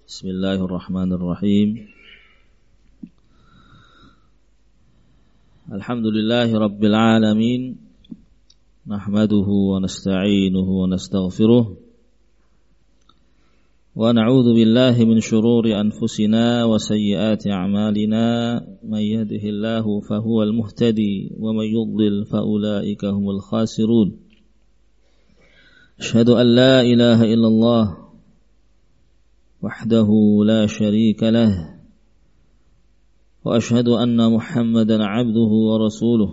Bismillahirrahmanirrahim. Alhamdulillahi rabbil alamin. Nahmaduhu wa nasta'inuhu wa nastaghfiruh. Wa na'udzu billahi min shururi anfusina wa sayyiati a'malina. May yahdihillahu fahuwal muhtadi wa may yudlil fa ulaika humul khasirun. Asyhadu an la ilaha illallah وحده لا شريك له وأشهد أن محمدا عبده ورسوله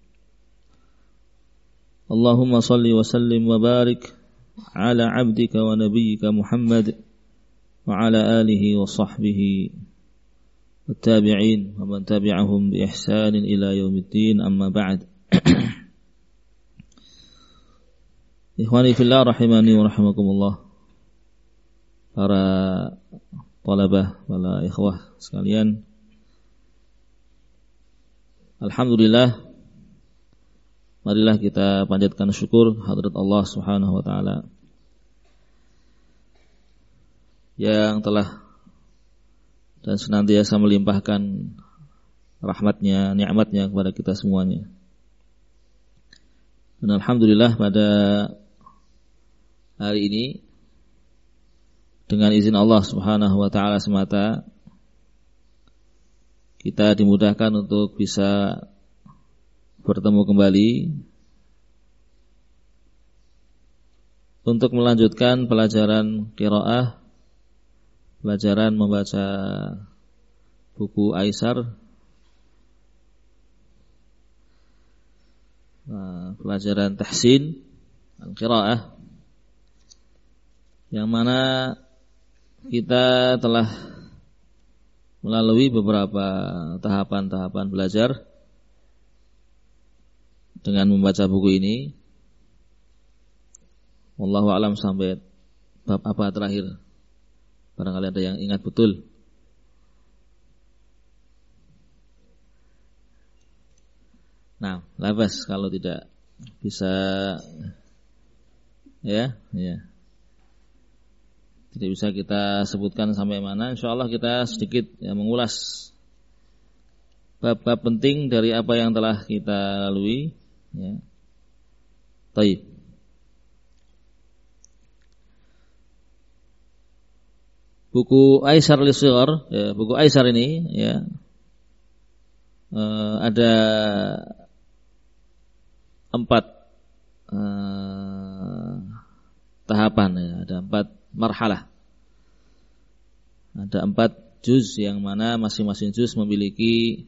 اللهم صل وسلم وبارك على عبدك ونبيك محمد وعلى آله وصحبه والتابعين ومن تبعهم بإحسان إلى يوم الدين أما بعد إخواني في الله رحمني ورحمكم الله. Para talabah, para ikhwah sekalian, alhamdulillah, marilah kita panjatkan syukur hadirat Allah Subhanahu wa taala yang telah dan senantiasa melimpahkan rahmatnya, nikmatnya kepada kita semuanya. Dan alhamdulillah pada hari ini dengan izin Allah Subhanahu wa taala semata kita dimudahkan untuk bisa bertemu kembali untuk melanjutkan pelajaran qiraah, pelajaran membaca buku Aisar, pelajaran tahsin al-qiraah, yang mana kita telah melalui beberapa tahapan-tahapan belajar dengan membaca buku ini. Wallahu a'lam sampai bab apa terakhir? Barangkali ada yang ingat betul. Nah, labas kalau tidak bisa ya. Tidak bisa kita sebutkan sampai mana. InsyaAllah kita sedikit mengulas bab-bab penting dari apa yang telah kita lalui. Ya. Taib. Buku Aisar Lisghar, ya, buku Aisar ini, ya, ada 4 tahapan, ya, ada 4 marhalah. Ada 4 juz yang mana masing-masing juz memiliki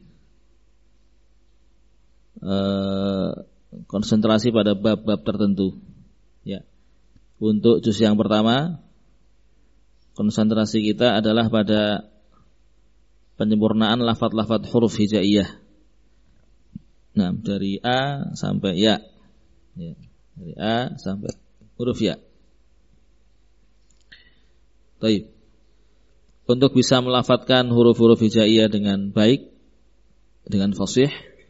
konsentrasi pada bab-bab tertentu. Ya. Untuk juz yang pertama, konsentrasi kita adalah pada penyempurnaan lafaz-lafaz huruf hijaiyah. Nah, dari A sampai Ya. Ya. Dari A sampai huruf Ya. Baik. Untuk bisa melafadzkan huruf-huruf hijaiyah dengan baik, dengan fasih,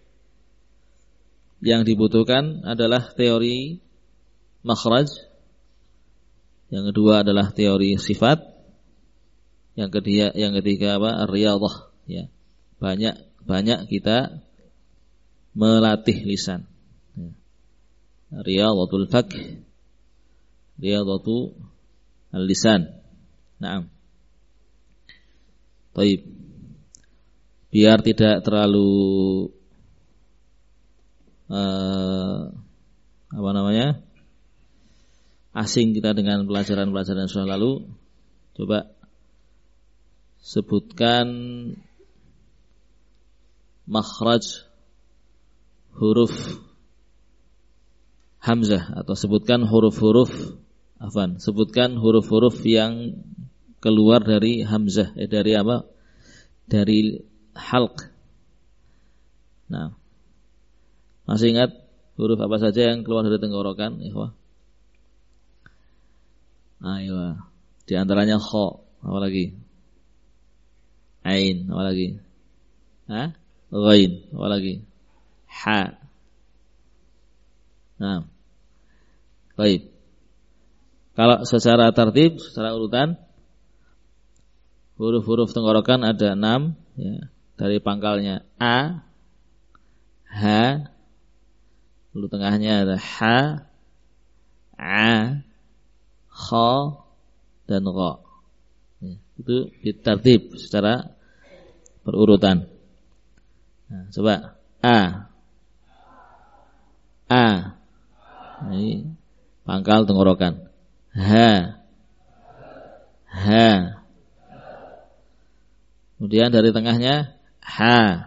yang dibutuhkan adalah teori makhraj. Yang kedua adalah teori sifat. Yang ketiga apa? Ar-riyadhah, ya. Banyak kita melatih lisan. Ya. Riyadhatul fakh, riyadhatu al-lisan. Naam. Baik. Biar tidak terlalu asing kita dengan pelajaran-pelajaran yang sudah lalu, coba sebutkan makhraj huruf hamzah atau sebutkan huruf-huruf yang keluar dari hamzah, dari apa? Dari halq. Nah, masih ingat huruf apa saja yang keluar dari tenggorokan, ikhwah? Ayo. Di antaranya kha, apa lagi? Ain, apa lagi? Ghain, apa lagi? Ha. Nah. Baik. Kalau secara tertib, secara urutan, huruf-huruf tenggorokan ada 6 ya. Dari pangkalnya A, H, lalu tengahnya ada H, A, Kha, dan Gha. Ya, itu ditertib secara berurutan. Nah, coba A. Ini pangkal tenggorokan. H. Kemudian dari tengahnya H.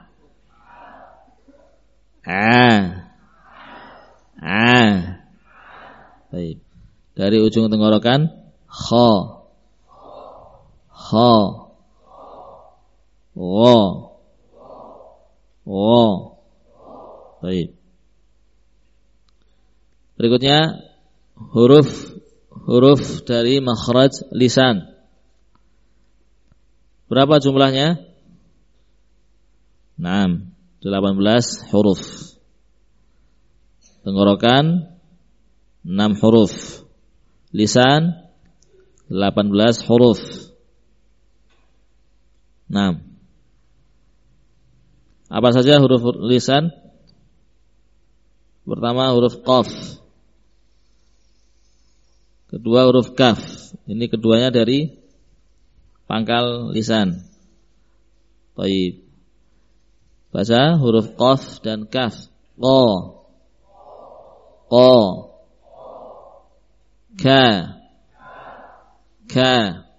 Baik. Dari ujung tenggorokan Kha. Baik. Berikutnya huruf dari makhraj lisan. Berapa jumlahnya? 6, 18 huruf. Tenggorokan 6 huruf. Lisan 18 huruf. 6. Apa saja huruf lisan? Pertama huruf qaf. Kedua huruf kaf. Ini keduanya dari pangkal lisan. Baik. Baca huruf qaf dan kaf. Qa. Ka.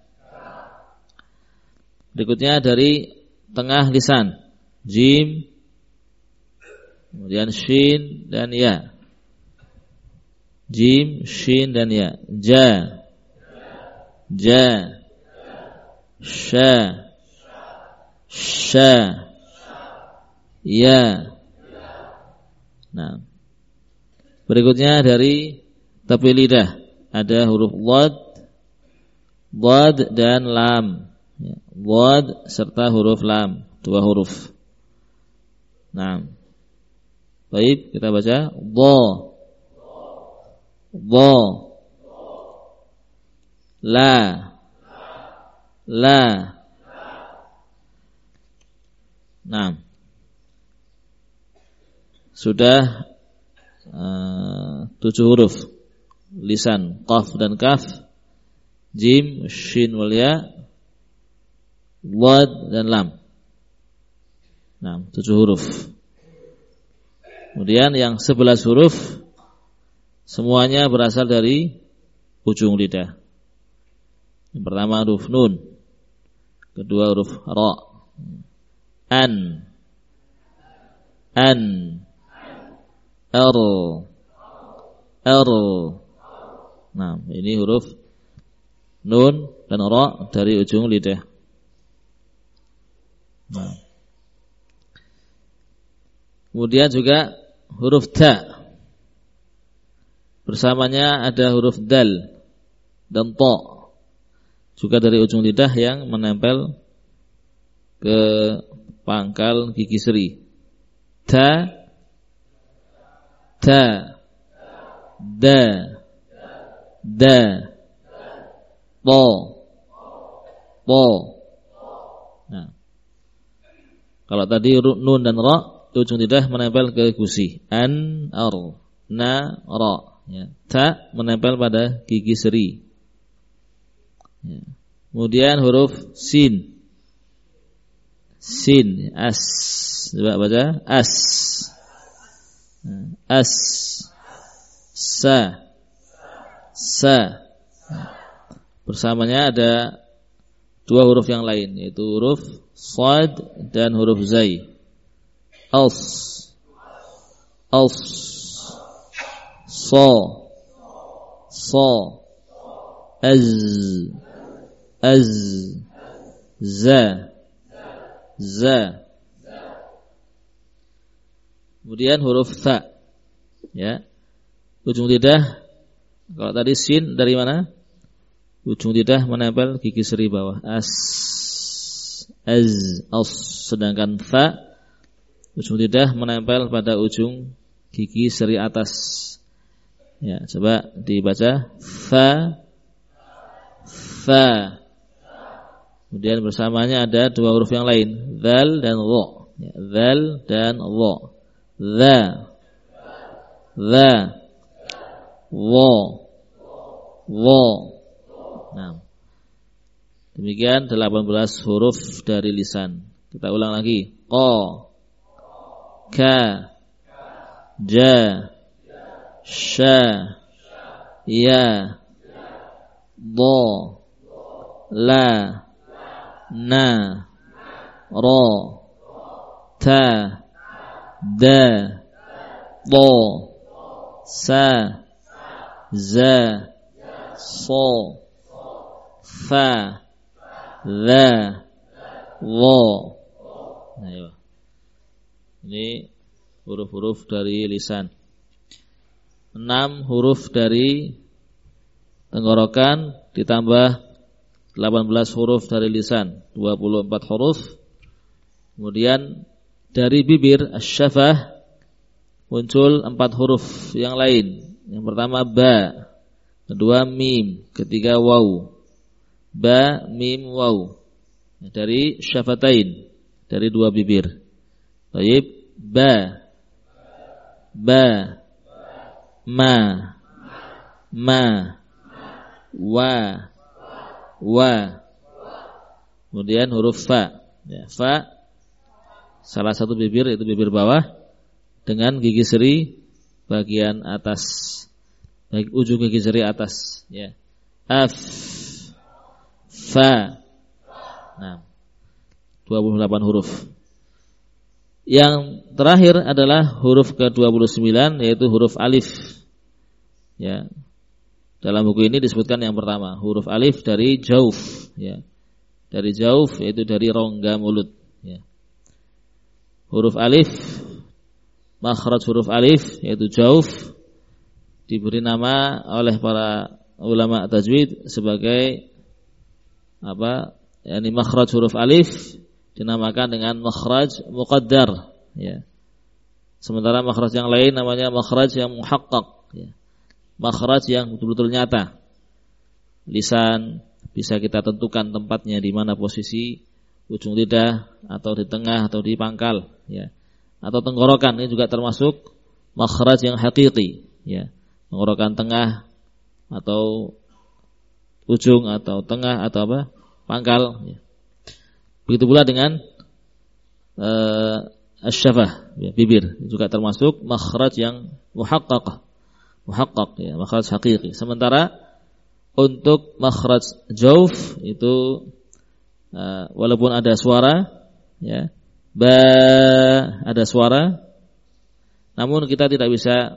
Berikutnya dari tengah lisan. Jim. Kemudian shin dan ya. Jim, shin dan ya. Ja. Sha. Ya. Nah. Berikutnya dari tepi lidah ada huruf dhad dan lam. Ya. Dhad serta huruf lam, 2 huruf. Nah. Baik, kita baca dha. La. Nah. Sudah 7 huruf lisan, qaf dan kaf, jim, shin wal ya, dhad dan lam. Nah, 7 huruf. Kemudian yang 11 huruf semuanya berasal dari ujung lidah. Yang pertama huruf nun, kedua huruf ra, an, r. Nah, ini huruf nun dan ra dari ujung lidah. Nah. Kemudian juga huruf ta. Bersamanya ada huruf dal dan ta. Juga dari ujung lidah yang menempel ke pangkal gigi seri. Ta, da, po. Nah. Kalau tadi nun dan ra, ujung lidah menempel ke gusi. An, ar, na, ra. Ya. Ta menempel pada gigi seri. Ya. Kemudian huruf sin. As. Coba baca. As. Sa. Bersamanya ada 2 huruf yang lain, yaitu huruf shad dan huruf zai. As. So. Az. Za. Kemudian huruf tha. Ya. Ujung lidah, kalau tadi sin dari mana? Ujung lidah menempel gigi seri bawah. As. Sedangkan tha, ujung lidah menempel pada ujung gigi seri atas. Ya, coba dibaca. Fa. Kemudian bersamanya ada dua huruf yang lain, dzal dan dha. Ya, dzal dan dha. Dza, dza, dha, dha. Nah, demikian 18 huruf dari lisan. Kita ulang lagi. Qa, ka, ja, sha, ya, dha, la, na, ra, ta, da, dha, sa, za, sa, fa, dha, dha. Ayo. Ini huruf-huruf dari lisan. 6 huruf dari tenggorokan ditambah 18 huruf dari lisan, 24 huruf. Kemudian dari bibir asy-syafah muncul 4 huruf yang lain. Yang pertama ba, kedua mim, ketiga waw. Ba, mim, waw. Dari syafatain, dari 2 bibir. Baik, ba, ba, ma, ma, wa, wa. Kemudian huruf fa. Ya, fa salah satu bibir, yaitu bibir bawah dengan gigi seri bagian atas, ujung gigi seri atas. Ya, af, fa. Nah, 28 huruf. Yang terakhir adalah huruf ke-29, yaitu huruf alif. Ya. Dalam buku ini disebutkan yang pertama, huruf alif dari jauf, ya. Dari jauf, yaitu dari rongga mulut, ya. Huruf alif, makhraj huruf alif, yaitu jauf, diberi nama oleh para ulama tajwid sebagai apa? Yani makhraj huruf alif dinamakan dengan makhraj muqaddar, ya. Sementara makhraj yang lain namanya makhraj yang muhaqqaq, ya. Makhraj yang betul-betul nyata. Lisan bisa kita tentukan tempatnya di mana posisi ujung lidah, atau di tengah atau di pangkal, ya. Atau tenggorokan, ini juga termasuk makhraj yang hakiki, ya. Tenggorokan tengah atau ujung atau tengah atau apa? Pangkal, ya. Begitu pula dengan asy-syafah, ya, bibir, juga termasuk makhraj yang muhaqqaq, ya, makhraj hakiki. Sementara untuk makhraj jauf itu walaupun ada suara, ya, ba ada suara, namun kita tidak bisa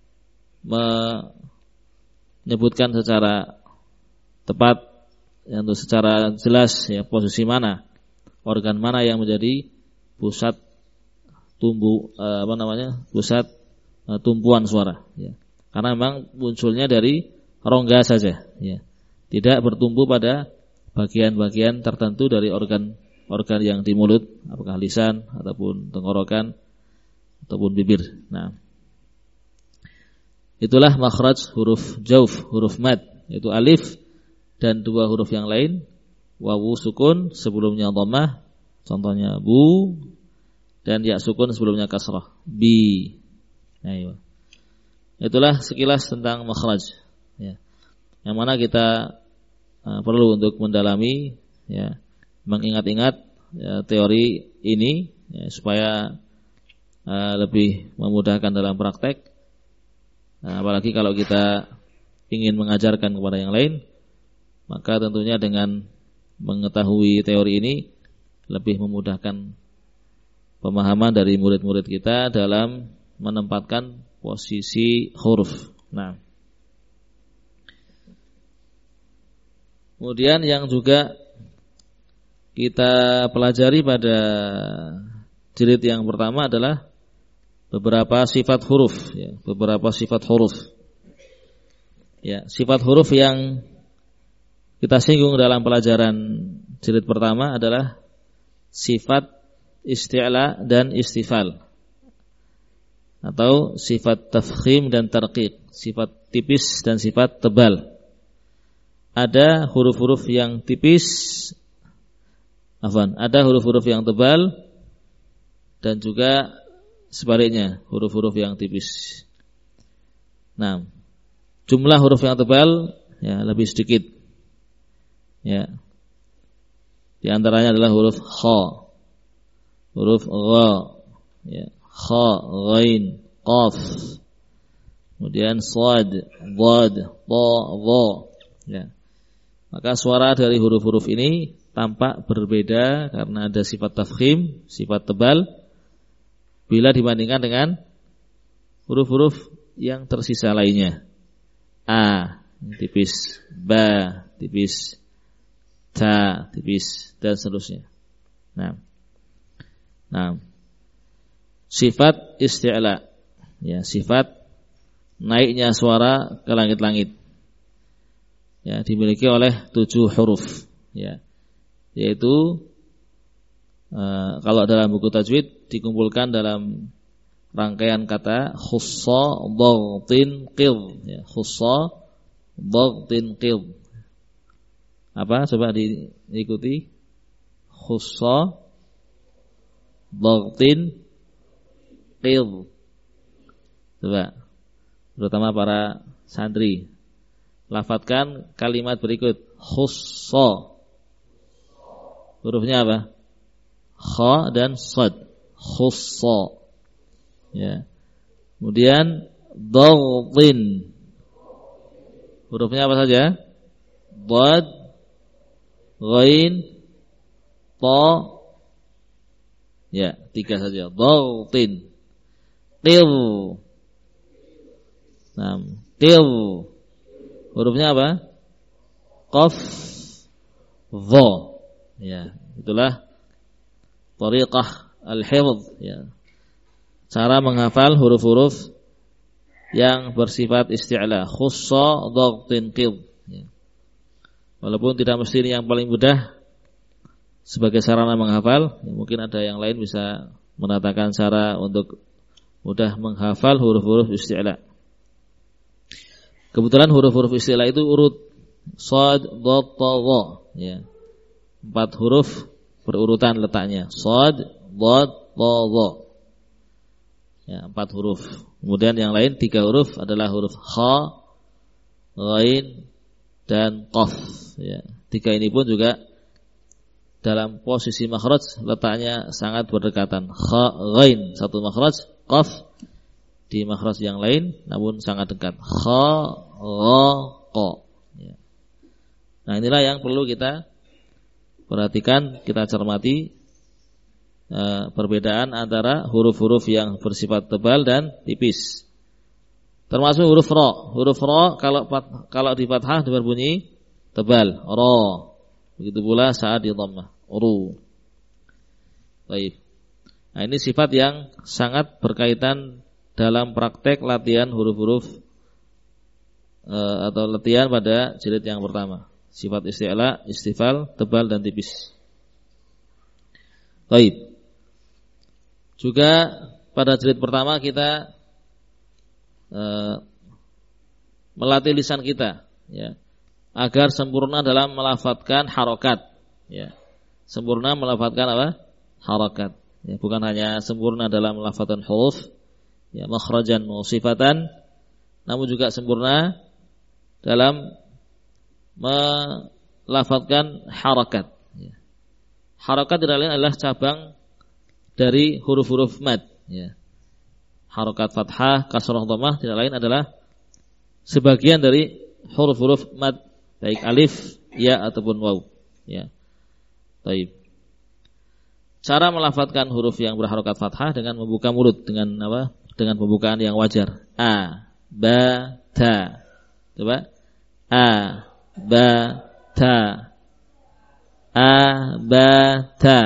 menyebutkan secara tepat, untuk secara jelas, ya, posisi mana, organ mana yang menjadi pusat pusat tumpuan suara, ya. Karena memang munculnya dari rongga saja, ya. Tidak bertumbuh pada bagian-bagian tertentu dari organ yang di mulut, apakah lisan ataupun tenggorokan ataupun bibir. Nah, itulah makhraj huruf jauf, huruf mad, yaitu alif dan 2 huruf yang lain, wawu sukun sebelumnya dhammah, contohnya bu, dan ya sukun sebelumnya kasrah, bi. Nah, iya. Itulah sekilas tentang makhraj, ya. Yang mana kita perlu untuk mendalami, ya, mengingat-ingat, ya, teori ini, ya, supaya lebih memudahkan dalam praktek. Apalagi kalau kita ingin mengajarkan kepada yang lain, maka tentunya dengan mengetahui teori ini lebih memudahkan pemahaman dari murid-murid kita dalam menempatkan posisi huruf. Nah, kemudian yang juga kita pelajari pada jilid yang pertama adalah beberapa sifat huruf, ya, beberapa sifat huruf. Ya, sifat huruf yang kita singgung dalam pelajaran jilid pertama adalah sifat isti'la dan istifal, atau sifat tafkhim dan tarqiq, sifat tipis dan sifat tebal. Ada huruf-huruf yang tipis Ada huruf-huruf yang tebal dan juga sebaliknya, huruf-huruf yang tipis. Nah, jumlah huruf yang tebal ya lebih sedikit. Ya. Di antaranya adalah huruf kha, huruf gha, ya, kha, ghain, qaf. Kemudian shad, dhad, ta, dha. Ya. Maka suara dari huruf-huruf ini tampak berbeda karena ada sifat tafkhim, sifat tebal bila dibandingkan dengan huruf-huruf yang tersisa lainnya. A tipis, ba tipis, ta tipis, dan seterusnya. Nah, sifat isti'la, ya, sifat naiknya suara ke langit-langit, ya, dimiliki oleh 7 huruf, ya, yaitu kalau dalam buku tajwid dikumpulkan dalam rangkaian kata khussa dhaghtin qidh, ya, khussa dhaghtin qidh. Apa? Coba diikuti. Khussa dhaghtin qidh. Coba, terutama para santri, lafadzkan kalimat berikut. Khussa, hurufnya apa? Kha dan sad. Khussa, ya. Kemudian dhaghtin, hurufnya apa saja? Dhad, ghain, ta, ya, 3 saja. Dhaghtin. Qidh. Nah, qidh, hurufnya apa? Qaf, dha. Ya, itulah tariqah al-hifdz, ya, cara menghafal huruf-huruf yang bersifat isti'la. Khussa dhaghtin qidh, ya. Walaupun tidak mesti ini yang paling mudah sebagai sarana menghafal, ya, mungkin ada yang lain bisa menatakan cara untuk mudah menghafal huruf-huruf isti'la. Kebetulan huruf-huruf isti'la itu urut shad, dhad, ta, dha, ya. 4 huruf berurutan letaknya. Shad, dhad, ta, dha. Ya, 4 huruf. Kemudian yang lain 3 huruf adalah huruf kha, ghain, dan qaf, ya. 3 ini pun juga dalam posisi makhraj letaknya sangat berdekatan. Kha, ghain satu makhraj, qaf di makhraj yang lain namun sangat dekat. Kha, gha, qa, ya. Nah, inilah yang perlu kita perhatikan, kita cermati perbedaan antara huruf-huruf yang bersifat tebal dan tipis. Termasuk huruf ra. Huruf ra kalau di fathah berbunyi tebal, ra. Begitu pula saat di dhammah, ru. Baik. Nah, ini sifat yang sangat berkaitan dalam praktek latihan huruf-huruf atau latihan pada jilid yang pertama. Sifat isti'la, istifal, tebal dan tipis. Baik. Juga pada jilid pertama kita melatih lisan kita, ya, agar sempurna dalam melafadzkan harokat, ya. Sempurna melafadzkan apa? Harokat. Ya, bukan hanya sempurna dalam melafadzkan huruf, ya, makhrajan wa sifatan, namun juga sempurna dalam melafadzkan harakat, ya. Harakat tidak lain adalah cabang dari huruf-huruf mad, ya. Harakat fathah, kasrah, dhammah tidak lain adalah sebagian dari huruf-huruf mad, baik alif, ya ataupun waw, ya. Baik. Cara melafadzkan huruf yang berharokat fathah dengan membuka mulut dengan apa? Dengan pembukaan yang wajar. A, ba, ta. Coba. A, ba, ta. A, ba, ta.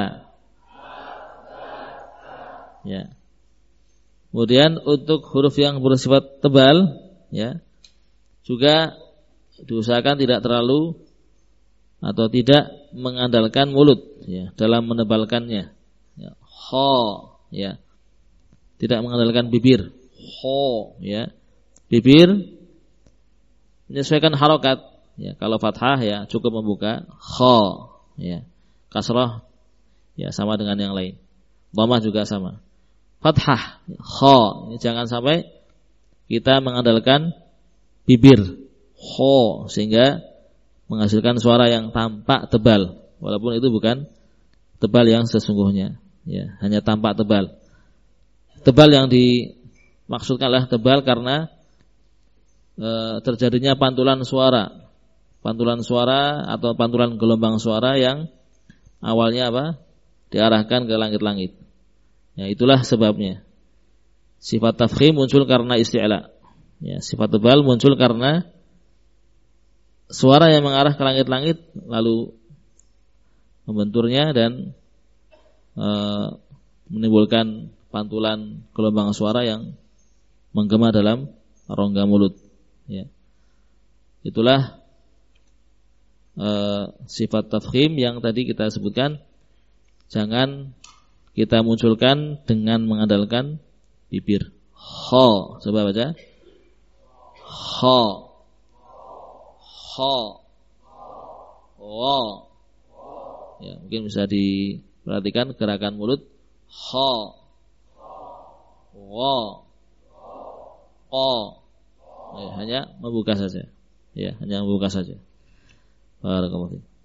Ya. Kemudian untuk huruf yang bersifat tebal, ya, juga diusahakan tidak terlalu atau tidak mengandalkan mulut, ya, dalam menebalkannya. Ya. Kha, ya. Tidak mengandalkan bibir. Kha, ya. Bibir menyesuaikan harokat. Ya, kalau fathah ya cukup membuka kha, ya. Kasrah Ya, sama dengan yang lain. Dhammah juga sama. Fathah, kha. Ini jangan sampai kita mengandalkan bibir kha sehingga menghasilkan suara yang tampak tebal, walaupun itu bukan tebal yang sesungguhnya. Ya, hanya tampak tebal. Tebal yang dimaksudkanlah tebal karena terjadinya pantulan suara atau pantulan gelombang suara yang awalnya diarahkan ke langit-langit. Ya, itulah sebabnya. Sifat tafkhim muncul karena isti'la. Ya, sifat tebal muncul karena suara yang mengarah ke langit-langit lalu membenturnya dan menimbulkan pantulan gelombang suara yang menggema dalam rongga mulut. Ya. Itulah sifat tafkhim yang tadi kita sebutkan. Jangan kita munculkan dengan mengandalkan bibir. Kha, coba baca. Kha, kha, wa. Ya, mungkin bisa diperhatikan gerakan mulut. Kha, wa, qa. Ya, hanya membuka saja. Ya, hanya membuka saja. Barakallahu fiik.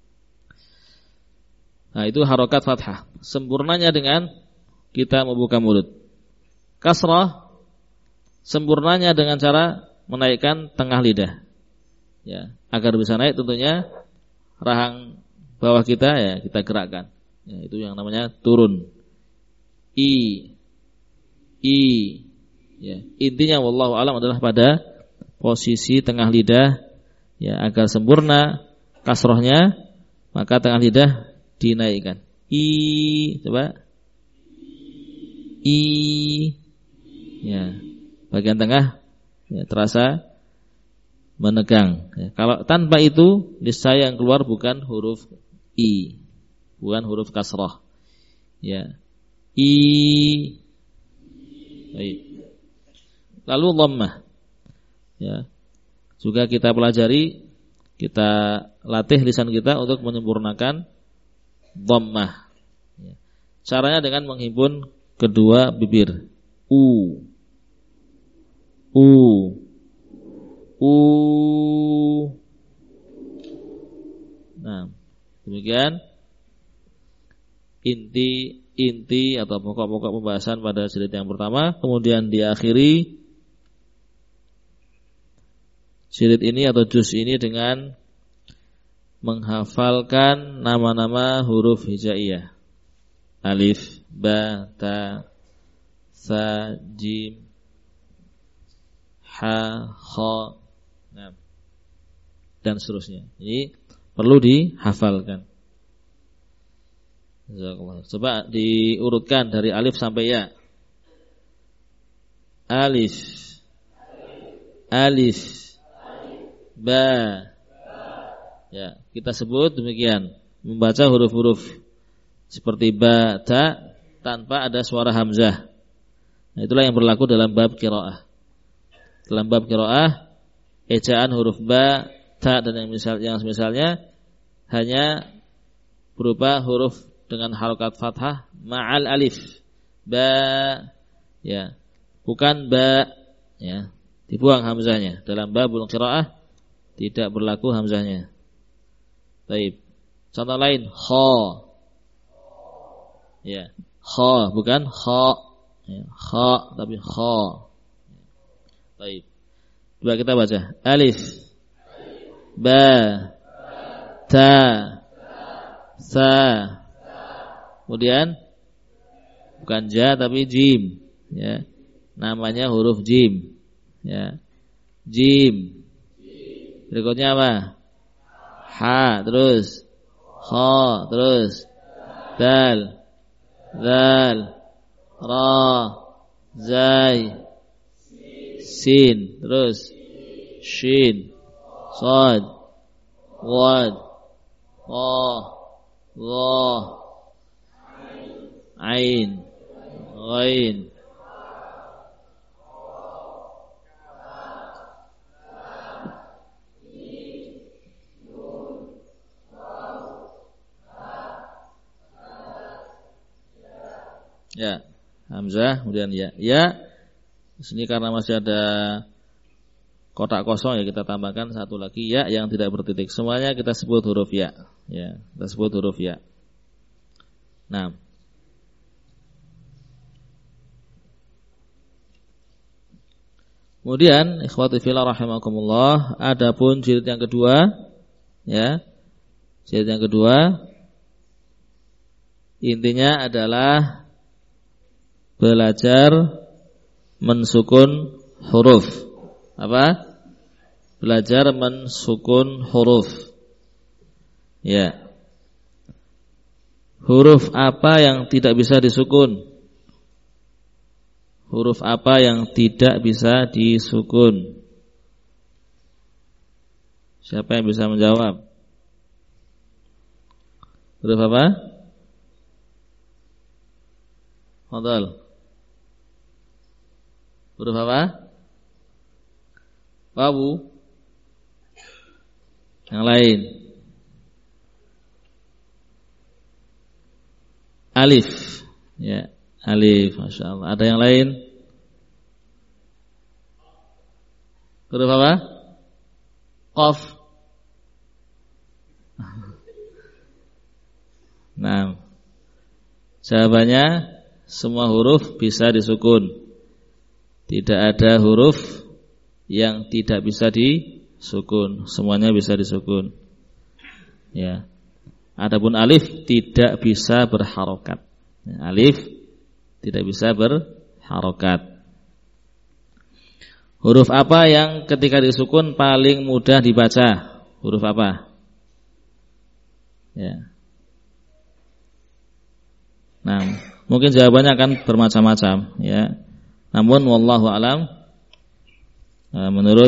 Nah, itu harokat fathah. Sempurnanya dengan kita membuka mulut. Kasrah sempurnanya dengan cara menaikkan tengah lidah. Ya, agar bisa naik tentunya rahang bawah kita ya kita gerakkan. Ya, itu yang namanya turun. I. Ya, intinya wallahu alam adalah pada posisi tengah lidah ya agar sempurna kasrohnya, maka tengah lidah dinaikkan. I, coba. I. Ya, bagian tengah ya, terasa menegang. Ya, kalau tanpa itu, niscaya yang keluar bukan huruf I, bukan huruf kasroh. Ya, I. Baik. Lalu dhammah. Ya, juga kita pelajari. Kita latih lisan kita untuk menyempurnakan dhammah. Ya. Caranya dengan menghimpun kedua bibir. U. Nah, demikian inti atau pokok-pokok pembahasan pada jilid yang pertama. Kemudian diakhiri jilid ini atau juz ini dengan menghafalkan nama-nama huruf hijaiyah. Alif, ba, ta, sa, jim, ha, kha, dan seterusnya. Ini perlu dihafalkan. Coba diurutkan dari alif sampai ya. Alif, ba. Ya, kita sebut demikian, membaca huruf-huruf seperti ba, ta tanpa ada suara hamzah. Nah, itulah yang berlaku dalam bab qiraah. Dalam bab qiraah, ejaan huruf ba, ta dan yang misalnya hanya berupa huruf dengan harokat fathah ma'al alif. Ba, ya, bukan ba, ya, dibuang hamzahnya. Dalam babul qiraah tidak berlaku hamzahnya. Baik. Contoh lain, kha. Ya, kha bukan kha. Ya, kha tapi kha. Baik. Coba kita baca. Alif, ba, ta, sa. Kemudian bukan ja tapi jim. Ya. Namanya huruf jim. Ya. Jim. Berikutnya apa? Ha, terus kha, terus dal, zal, ra, zai, sin, terus shin, sad, wad, qa, dha, ain, ghain. Ya, hamzah kemudian ya. Ya. Di sini karena masih ada kotak kosong ya kita tambahkan satu lagi ya yang tidak bertitik. Semuanya kita sebut huruf ya. Ya, kita sebut huruf ya. Nah. Kemudian ikhwati fillah rahimakumullah, adapun jilid yang kedua ya. Jilid yang kedua intinya adalah belajar mensukun huruf. Apa? Belajar mensukun huruf. Ya. Huruf apa yang tidak bisa disukun? Huruf apa yang tidak bisa disukun? Siapa yang bisa menjawab? Huruf apa? Fadhal. Huruf apa? Wawu. Yang lain. Alif. Ya, alif, Masya Allah. Ada yang lain? Huruf apa? Qaf. Nah, jawabannya semua huruf bisa disukun. Tidak ada huruf yang tidak bisa disukun. Semuanya bisa disukun. Ya. Adapun alif tidak bisa berharokat. Alif tidak bisa berharokat. Huruf apa yang ketika disukun paling mudah dibaca? Huruf apa? Ya. Nah, mungkin jawabannya akan bermacam-macam, ya. Namun wallahu alam, menurut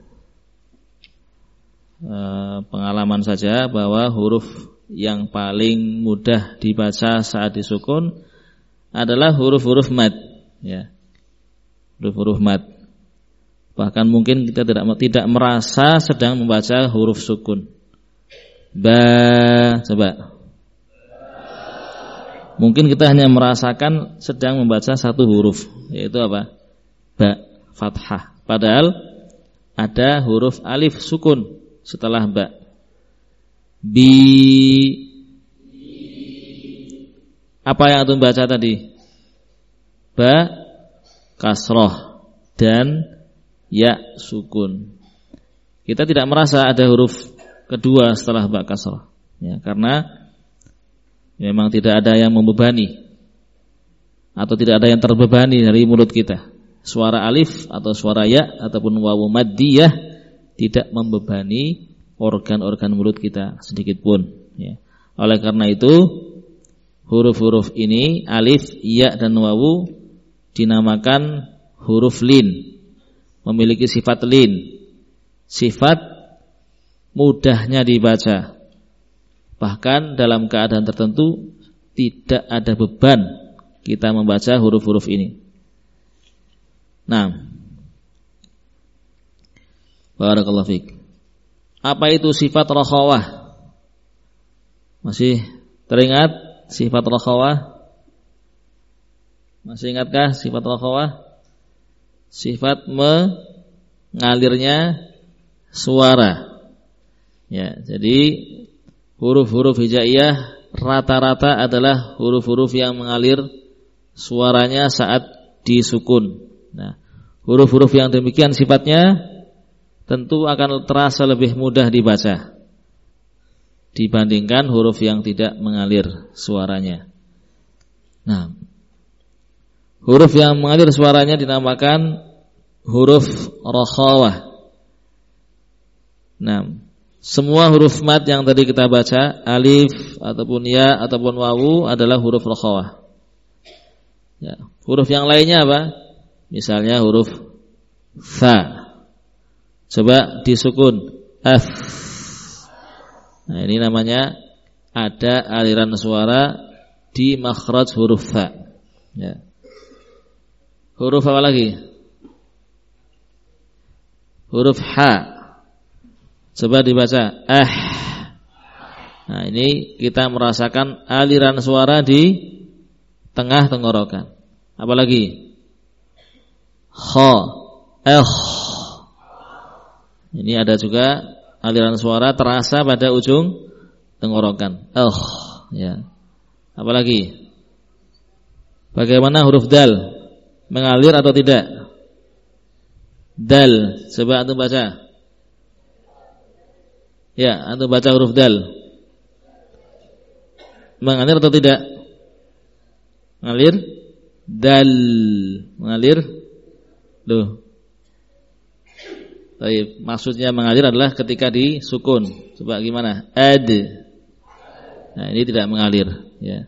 pengalaman saja bahwa huruf yang paling mudah dibaca saat disukun adalah huruf-huruf mad, ya. Huruf-huruf mad. Bahkan mungkin kita tidak merasa sedang membaca huruf sukun. Ba, coba. Mungkin kita hanya merasakan sedang membaca satu huruf, yaitu apa? Ba, fathah. Padahal ada huruf alif sukun setelah ba. Bi. Apa yang antum baca tadi? Ba, kasroh, dan ya sukun. Kita tidak merasa ada huruf kedua setelah ba kasrah, ya, karena memang tidak ada yang membebani atau tidak ada yang terbebani dari mulut kita. Suara alif atau suara ya ataupun wawu maddiyah tidak membebani organ-organ mulut kita sedikit pun, ya. Oleh karena itu huruf-huruf ini alif, ya dan wawu dinamakan huruf lin. Memiliki sifat lin, sifat mudahnya dibaca. Bahkan dalam keadaan tertentu tidak ada beban kita membaca huruf-huruf ini. Nah, barakallahu fiik. Apa itu sifat rakhawah? Masih teringat sifat rakhawah? Masih ingatkah sifat rakhawah? Sifat mengalirnya suara. Ya, jadi huruf-huruf hijaiyah rata-rata adalah huruf-huruf yang mengalir suaranya saat disukun. Nah, huruf-huruf yang demikian sifatnya tentu akan terasa lebih mudah dibaca dibandingkan huruf yang tidak mengalir suaranya. Nah, huruf yang mengalir suaranya dinamakan huruf rakhawah. Nah, semua huruf mad yang tadi kita baca, alif ataupun ya ataupun wawu adalah huruf rakhawah. Ya, huruf yang lainnya apa? Misalnya huruf fa. Coba disukun f. Nah, ini namanya ada aliran suara di makhraj huruf fa. Ya. Huruf apa lagi? Huruf ha. Coba dibaca Nah, ini kita merasakan aliran suara di tengah tenggorokan. Apalagi kha, ini ada juga aliran suara terasa pada ujung tenggorokan. Ya. Apalagi? Bagaimana huruf dal? Mengalir atau tidak? Dal, coba antum baca. Ya, antum baca huruf dal. Mengalir atau tidak? Mengalir? Dal, mengalir. Loh. Baik, maksudnya mengalir adalah ketika disukun. Coba gimana? Ad. Nah, ini tidak mengalir, ya.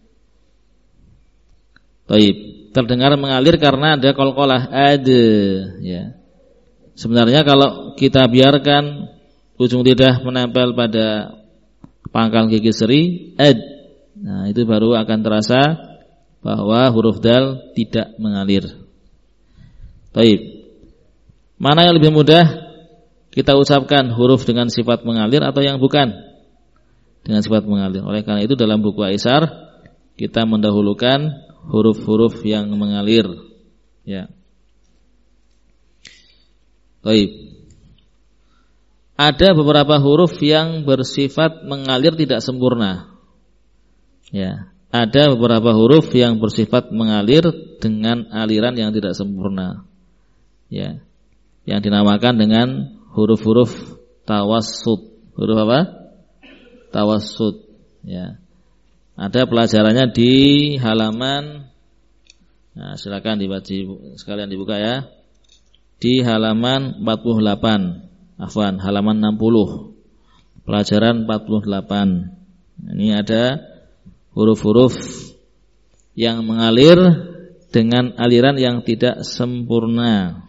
Baik, terdengar mengalir karena ada qalqalah ad, ya. Sebenarnya kalau kita biarkan ujung lidah menempel pada pangkal gigi seri ad, nah itu baru akan terasa bahwa huruf dal tidak mengalir. Baik. Mana yang lebih mudah kita ucapkan, huruf dengan sifat mengalir atau yang bukan dengan sifat mengalir? Oleh karena itu dalam buku Aisar kita mendahulukan huruf-huruf yang mengalir, ya. Baik. Ada beberapa huruf yang bersifat mengalir tidak sempurna. Ya, ada beberapa huruf yang bersifat mengalir dengan aliran yang tidak sempurna. Ya. Yang dinamakan dengan huruf-huruf tawassut. Huruf apa? Tawassut, ya. Ada pelajarannya di halaman, nah silakan dibaca sekalian, dibuka ya. Di halaman 48. Halaman 60. Pelajaran 48. Ini ada huruf-huruf yang mengalir dengan aliran yang tidak sempurna.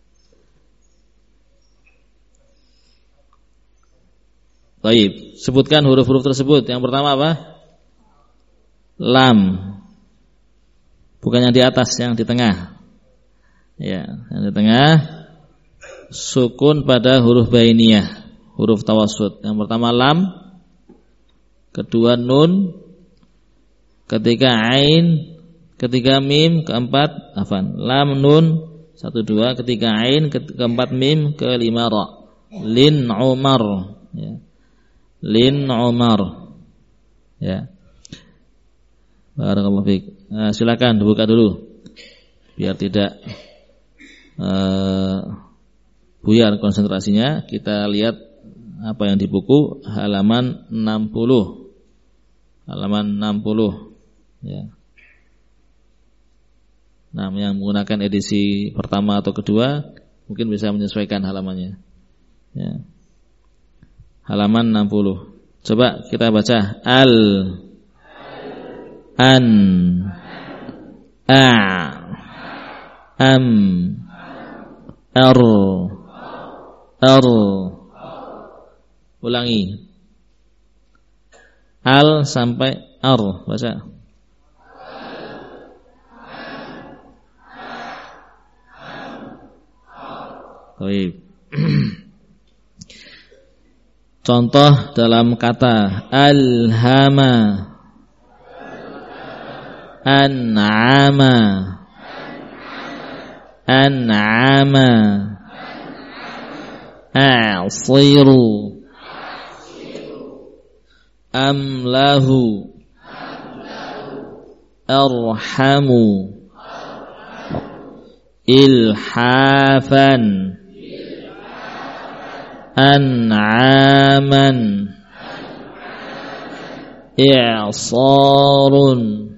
Baik, sebutkan huruf-huruf tersebut. Yang pertama apa? Lam. Bukan yang di atas, yang di tengah. Ya, yang di tengah. Sukun pada huruf bainiyah, huruf tawassut. Yang pertama lam, kedua nun, ketiga ain, ketiga mim, keempat afan. Lam, nun, 1 2, ketiga ain, keempat mim, kelima ra. Lin Umar, ya. Lin Umar, ya. Barakallahu fiik. Nah, silakan dibuka dulu biar tidak buyar konsentrasinya. Kita lihat apa yang di buku halaman 60. Halaman 60, ya. Nah, yang menggunakan edisi pertama atau kedua mungkin bisa menyesuaikan halamannya, ya. Halaman 60. Coba kita baca al, an, a, am, ar, ar. Ulangi. Al sampai ar, baca. Baik. Contoh dalam kata alhama, an'ama, an'ama, a'siru, amlahu, arhamu, ilhafan, an'aman, i'sarun,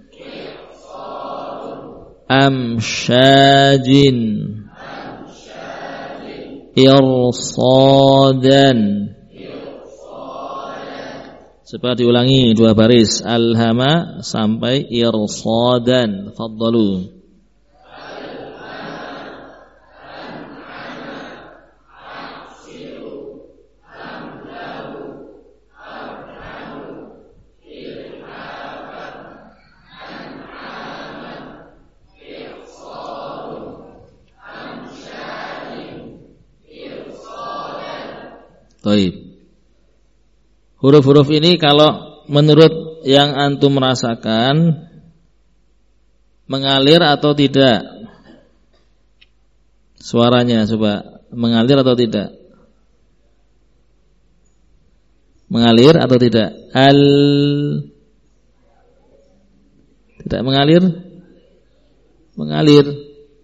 amsyajin, irsadan. Coba diulangi 2 baris, alhama sampai irsadan. Faddalu. Baik. Huruf-huruf ini kalau menurut yang antum merasakan mengalir atau tidak? Suaranya coba, mengalir atau tidak? Mengalir atau tidak? Tidak mengalir? Mengalir.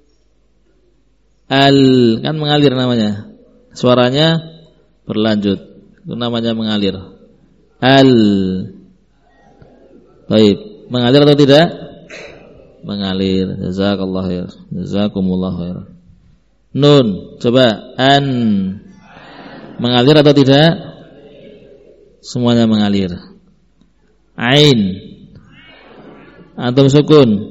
Kan mengalir namanya. Suaranya berlanjut. Itu namanya mengalir. Baik, mengalir atau tidak? Mengalir. Jazakallahu khair. Jazakumullahu khair. Nun, coba mengalir atau tidak? Semuanya mengalir. Ain, antum sukun.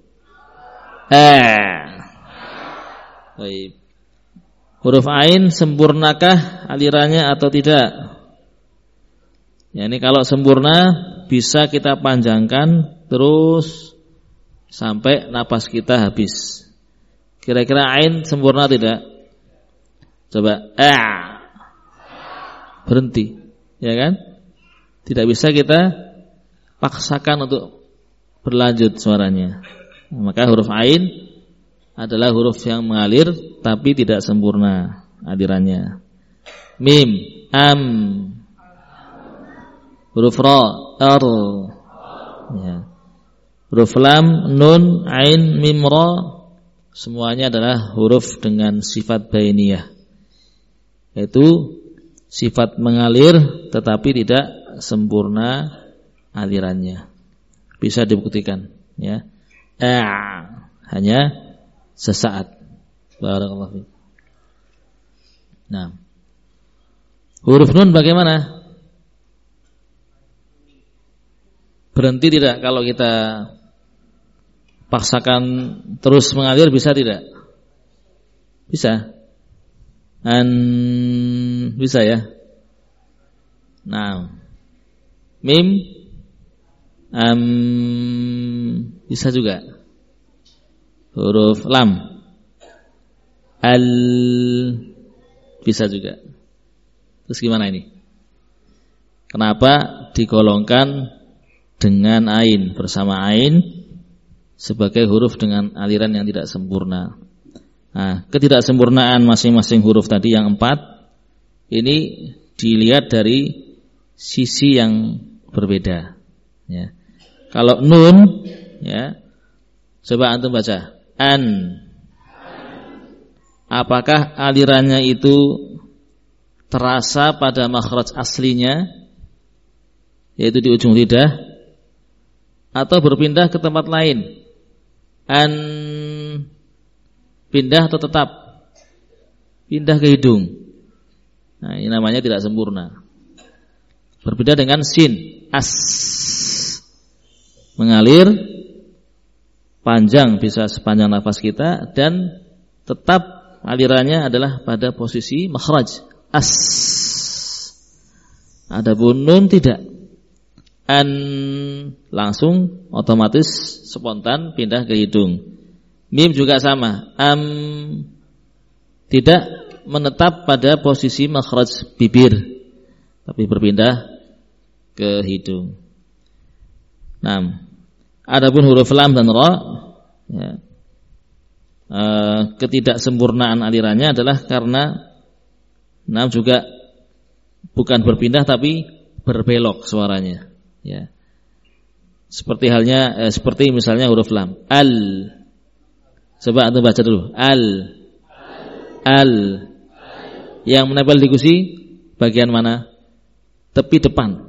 Baik. Huruf ain sempurnakah alirannya atau tidak? Ya, ini kalau sempurna bisa kita panjangkan terus sampai napas kita habis. Kira-kira ain sempurna tidak? Coba berhenti, ya kan? Tidak bisa kita paksakan untuk berlanjut suaranya. Maka huruf ain adalah huruf yang mengalir tapi tidak sempurna alirannya. Mim, am, huruf ra, ar, ya. Huruf lam, nun, ain, mim, ra, semuanya adalah huruf dengan sifat bainiyah, yaitu sifat mengalir tetapi tidak sempurna alirannya. Bisa dibuktikan, ya. Hanya sesaat. Barakallahu fiik. Nah, huruf nun bagaimana? Berhenti tidak kalau kita paksakan terus mengalir, bisa tidak? Bisa. Bisa ya. Nah, mim, bisa juga. Huruf lam, bisa juga. Terus gimana ini? Kenapa digolongkan dengan ain, bersama ain sebagai huruf dengan aliran yang tidak sempurna? Nah, ketidaksempurnaan masing-masing huruf tadi yang 4 ini dilihat dari sisi yang berbeda, ya. Kalau nun, ya, coba antum baca apakah alirannya itu terasa pada makhraj aslinya, yaitu di ujung lidah, atau berpindah ke tempat lain? Pindah atau tetap? Pindah ke hidung. Nah, ini namanya tidak sempurna. Berbeda dengan sin, mengalir panjang, bisa sepanjang nafas kita, dan tetap alirannya adalah pada posisi makhraj Adapun nun tidak, langsung otomatis spontan pindah ke hidung. Mim juga sama, tidak menetap pada posisi makhraj bibir, tapi berpindah ke hidung. Nah, adapun huruf lam dan ra, ya, ketidaksempurnaan alirannya adalah karena juga bukan berpindah tapi berbelok suaranya, ya. Seperti misalnya huruf lam, coba antum baca dulu, yang menempel di gusi bagian mana? Tepi depan,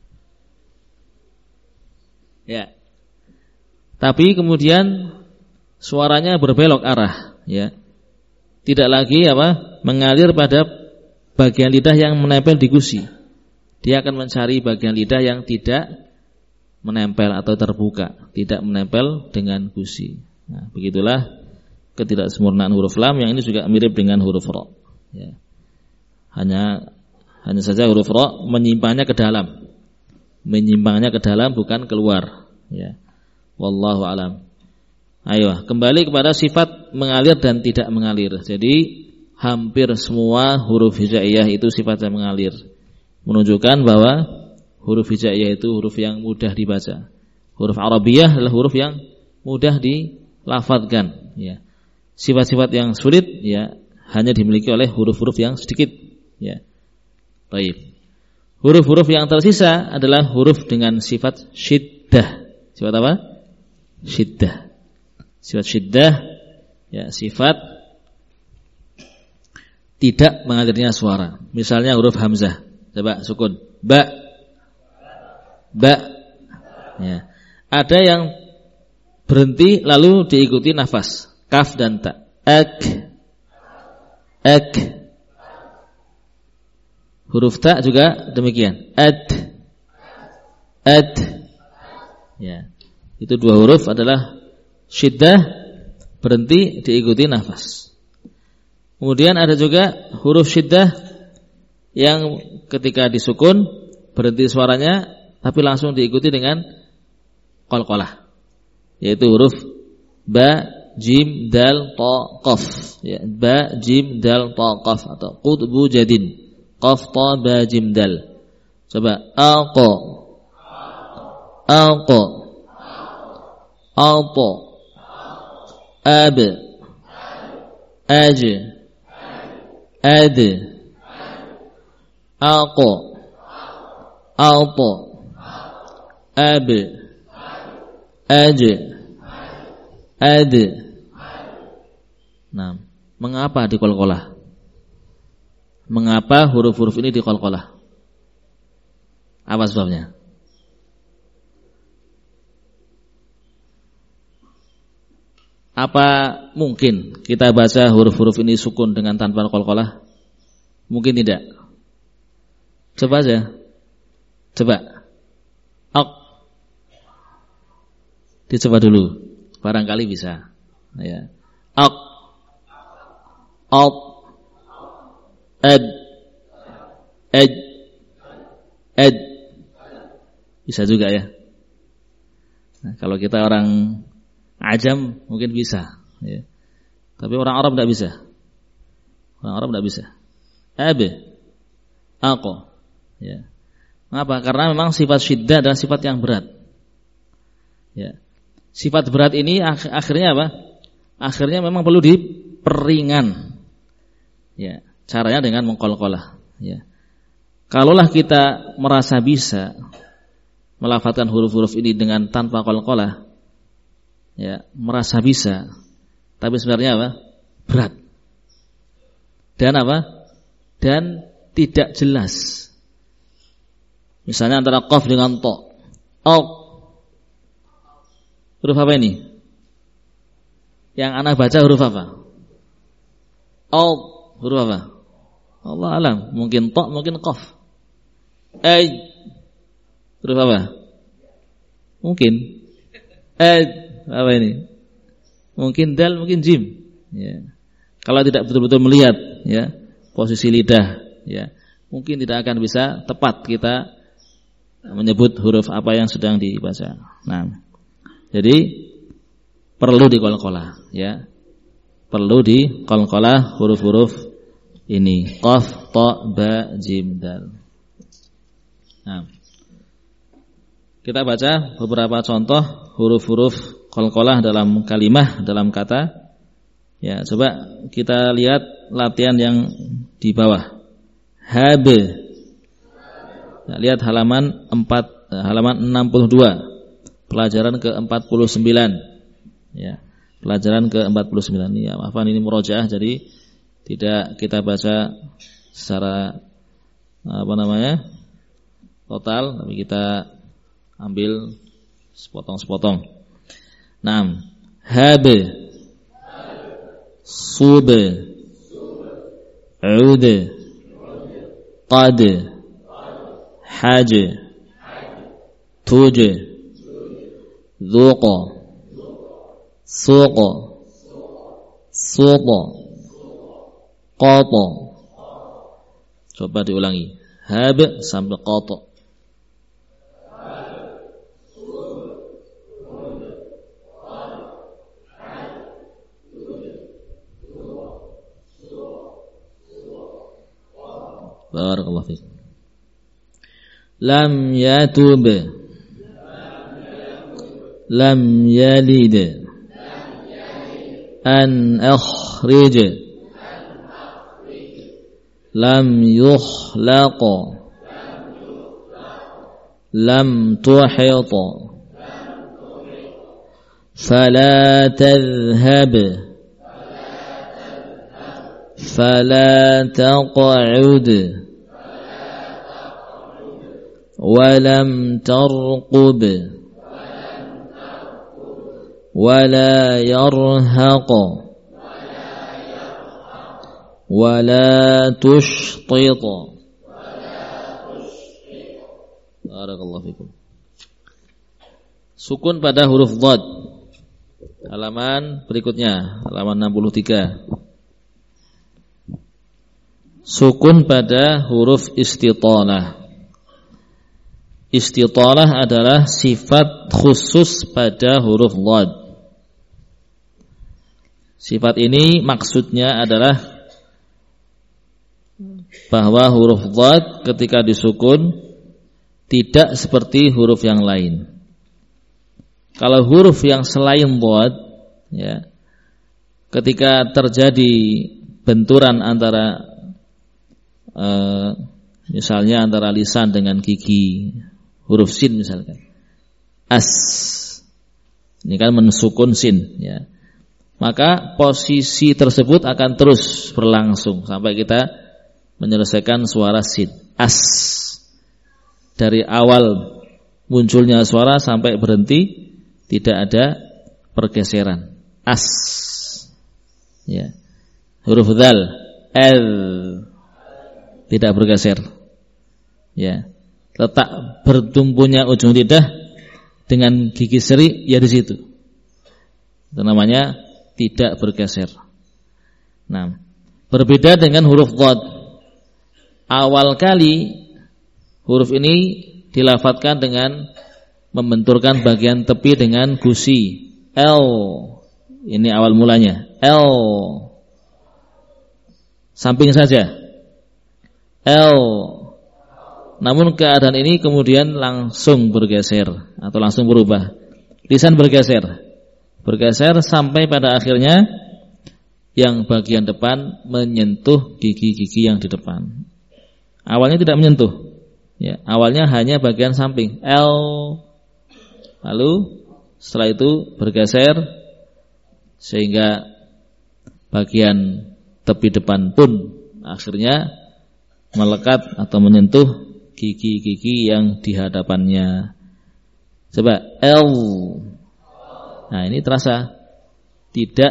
ya. Tapi kemudian suaranya berbelok arah, ya. Tidak lagi mengalir pada bagian lidah yang menempel di gusi. Dia akan mencari bagian lidah yang tidak menempel atau terbuka, tidak menempel dengan gusi. Nah, begitulah ketidaksempurnaan huruf lam, yang ini juga mirip dengan huruf ra, ya. Hanya saja huruf ra menyimpangnya ke dalam. Menyimpangnya ke dalam, bukan keluar, ya. Wallahu alam. Ayo, kembali kepada sifat mengalir dan tidak mengalir. Jadi hampir semua huruf hijaiyah itu sifatnya mengalir, menunjukkan bahwa huruf hijaiyah itu huruf yang mudah dibaca. Huruf Arabiyah adalah huruf yang mudah dilafadzkan, ya. Sifat-sifat yang sulit, ya, hanya dimiliki oleh huruf-huruf yang sedikit, ya. Baik. Huruf-huruf yang tersisa adalah huruf dengan sifat syiddah. Sifat apa? Syiddah. Sifat syiddah, ya, sifat tidak mengalirnya suara. Misalnya huruf hamzah. Coba sukun. Ba. Ya. Ada yang berhenti lalu diikuti nafas. Kaf dan ta. Ak. Huruf ta juga demikian. Ad. Ya. Itu dua huruf adalah syiddah, berhenti diikuti nafas. Kemudian ada juga huruf syiddah yang ketika disukun berhenti suaranya tapi langsung diikuti dengan qalqalah, yaitu huruf ba, jim, dal, ta, qaf, ya, ba, jim, dal, ta, qaf, atau qutbu jadin, qaf, ta, ba, jim, dal. Coba alqa, alqa, ab, aj, ad, alqa, alta, ab, aj, ad. Nah, mengapa diqalqalah? Mengapa huruf-huruf ini diqalqalah? Apa sebabnya? Apa mungkin kita baca huruf-huruf ini sukun dengan tanpa qalqalah? Mungkin tidak. Coba aja. Coba. Ak. Dicoba dulu. Barangkali bisa. Ya. Ak. Ak. Ad. Ad. Ad. Bisa juga ya. Nah, kalau kita orang ajam mungkin bisa, ya. Tapi orang Arab tidak bisa. Orang Arab tidak bisa. Ab, ako, ya. Mengapa? Karena memang sifat syiddah adalah sifat yang berat. Ya. Sifat berat ini akhirnya apa? Akhirnya memang perlu diperingan. Ya. Caranya dengan mengqalqalah. Ya. Kalaulah kita merasa bisa melafadzkan huruf-huruf ini dengan tanpa qalqalah, ya, merasa bisa, tapi sebenarnya apa? Berat. Dan apa? Dan tidak jelas. Misalnya antara qaf dengan ta. Aq. Huruf apa ini? Yang anak baca huruf apa? Aq. Huruf apa? Allah alam. Mungkin ta, mungkin qaf. Aj. Huruf apa? Mungkin aj. Apa ini? Mungkin dal, mungkin jim. Ya. Kalau tidak betul-betul melihat, ya, posisi lidah, ya, mungkin tidak akan bisa tepat kita menyebut huruf apa yang sedang dibaca. Nah, jadi perlu diqalqalah, ya, perlu diqalqalah huruf-huruf ini. Qaf, ta, ba, jim, dal. Nah, kita baca beberapa contoh huruf-huruf qalqalah dalam kalimah, dalam kata. Ya, coba kita lihat latihan yang di bawah. Hab. Nah, lihat halaman 62. Pelajaran ke-49. Ya, pelajaran ke-49. Ya, maafkan ini murojaah, jadi tidak kita baca secara total, tapi kita ambil sepotong-sepotong. 6. Hab, sub, ud, qad, haj, tuj, dhuq, suq, suq, qat. Coba diulangi. Hab sampai qat. Barakallahu fiik. Lam yatub. lam yalid an akhrij lam yukhlaq lam tuhit fala tadhhab fala taq'ud walam tarqub wala yarhaq wala tushtit. Barakallahu fikum. Sukun pada huruf dhad. Halaman berikutnya, halaman 63. Sukun pada huruf istitalah. Istitalah adalah sifat khusus pada huruf dhad. Sifat ini maksudnya adalah bahwa huruf dhad ketika disukun tidak seperti huruf yang lain. Kalau huruf yang selain dhad, ya, ketika terjadi benturan antara misalnya antara lisan dengan gigi, huruf sin misalkan, as, ini kan mensukun sin, ya, maka posisi tersebut akan terus berlangsung sampai kita menyelesaikan suara sin, as, dari awal munculnya suara sampai berhenti tidak ada pergeseran, as, ya. Huruf dzal, al, tidak bergeser, ya. Letak bertumpunya ujung lidah dengan gigi seri ya di situ. Itu namanya tidak bergeser. Nah, berbeda dengan huruf dhad. Awal kali huruf ini dilafadzkan dengan membenturkan bagian tepi dengan gusi. L. Ini awal mulanya. L. Samping saja. L. Namun keadaan ini kemudian langsung bergeser atau langsung berubah. Lisan bergeser. Bergeser sampai pada akhirnya yang bagian depan menyentuh gigi-gigi yang di depan. Awalnya tidak menyentuh. Ya, awalnya hanya bagian samping L. Lalu setelah itu bergeser sehingga bagian tepi depan pun akhirnya melekat atau menyentuh gigi-gigi yang di hadapannya. Coba L. Nah, ini terasa tidak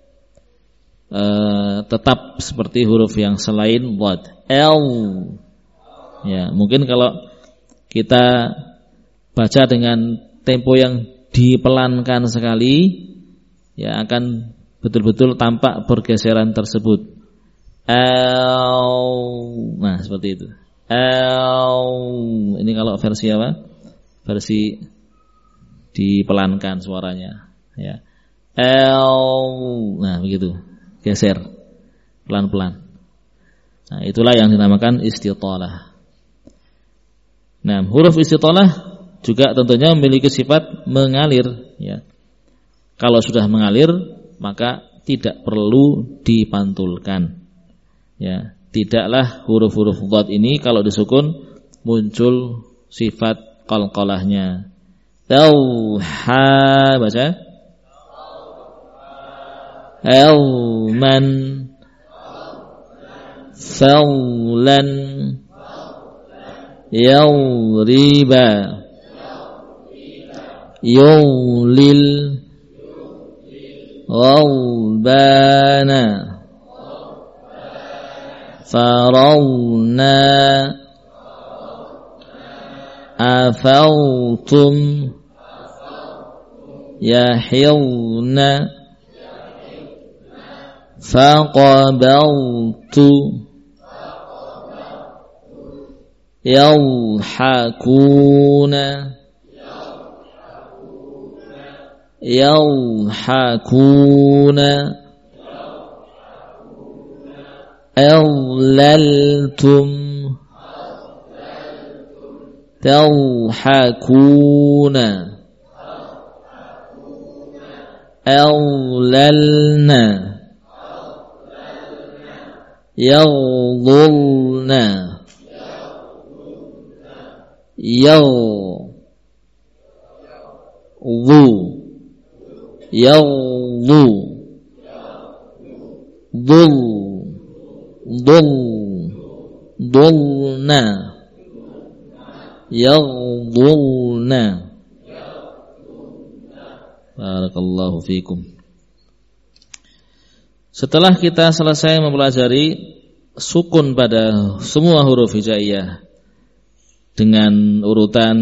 tetap seperti huruf yang selain dhad. L. Ya, mungkin kalau kita baca dengan tempo yang dipelankan sekali, ya akan betul-betul tampak pergeseran tersebut. L. Nah, seperti itu. L. Ini kalau versi apa? Versi dipelankan suaranya, ya. L. Nah, begitu. Geser pelan-pelan. Nah, itulah yang dinamakan istitalah. Nah, huruf istitalah juga tentunya memiliki sifat mengalir, ya. Kalau sudah mengalir, maka tidak perlu dipantulkan. Ya, tidaklah huruf-huruf dhad ini kalau disukun muncul sifat qalqalahnya. Tauha, baca. Elman, faulan, yawriba, yawlil, ghawbana, farawna, afawtum, yahirna, faqabaltu, yawhakuna, yawhakuna, awlaltum, tawhakuna. Awlalna. Yawdulna. Yawdhu. Yawdhu. Dhul. Dhul. Dhulna. Yawdhulna. Barakallahu fikum. Setelah kita selesai mempelajari sukun pada semua huruf hijaiyah dengan urutan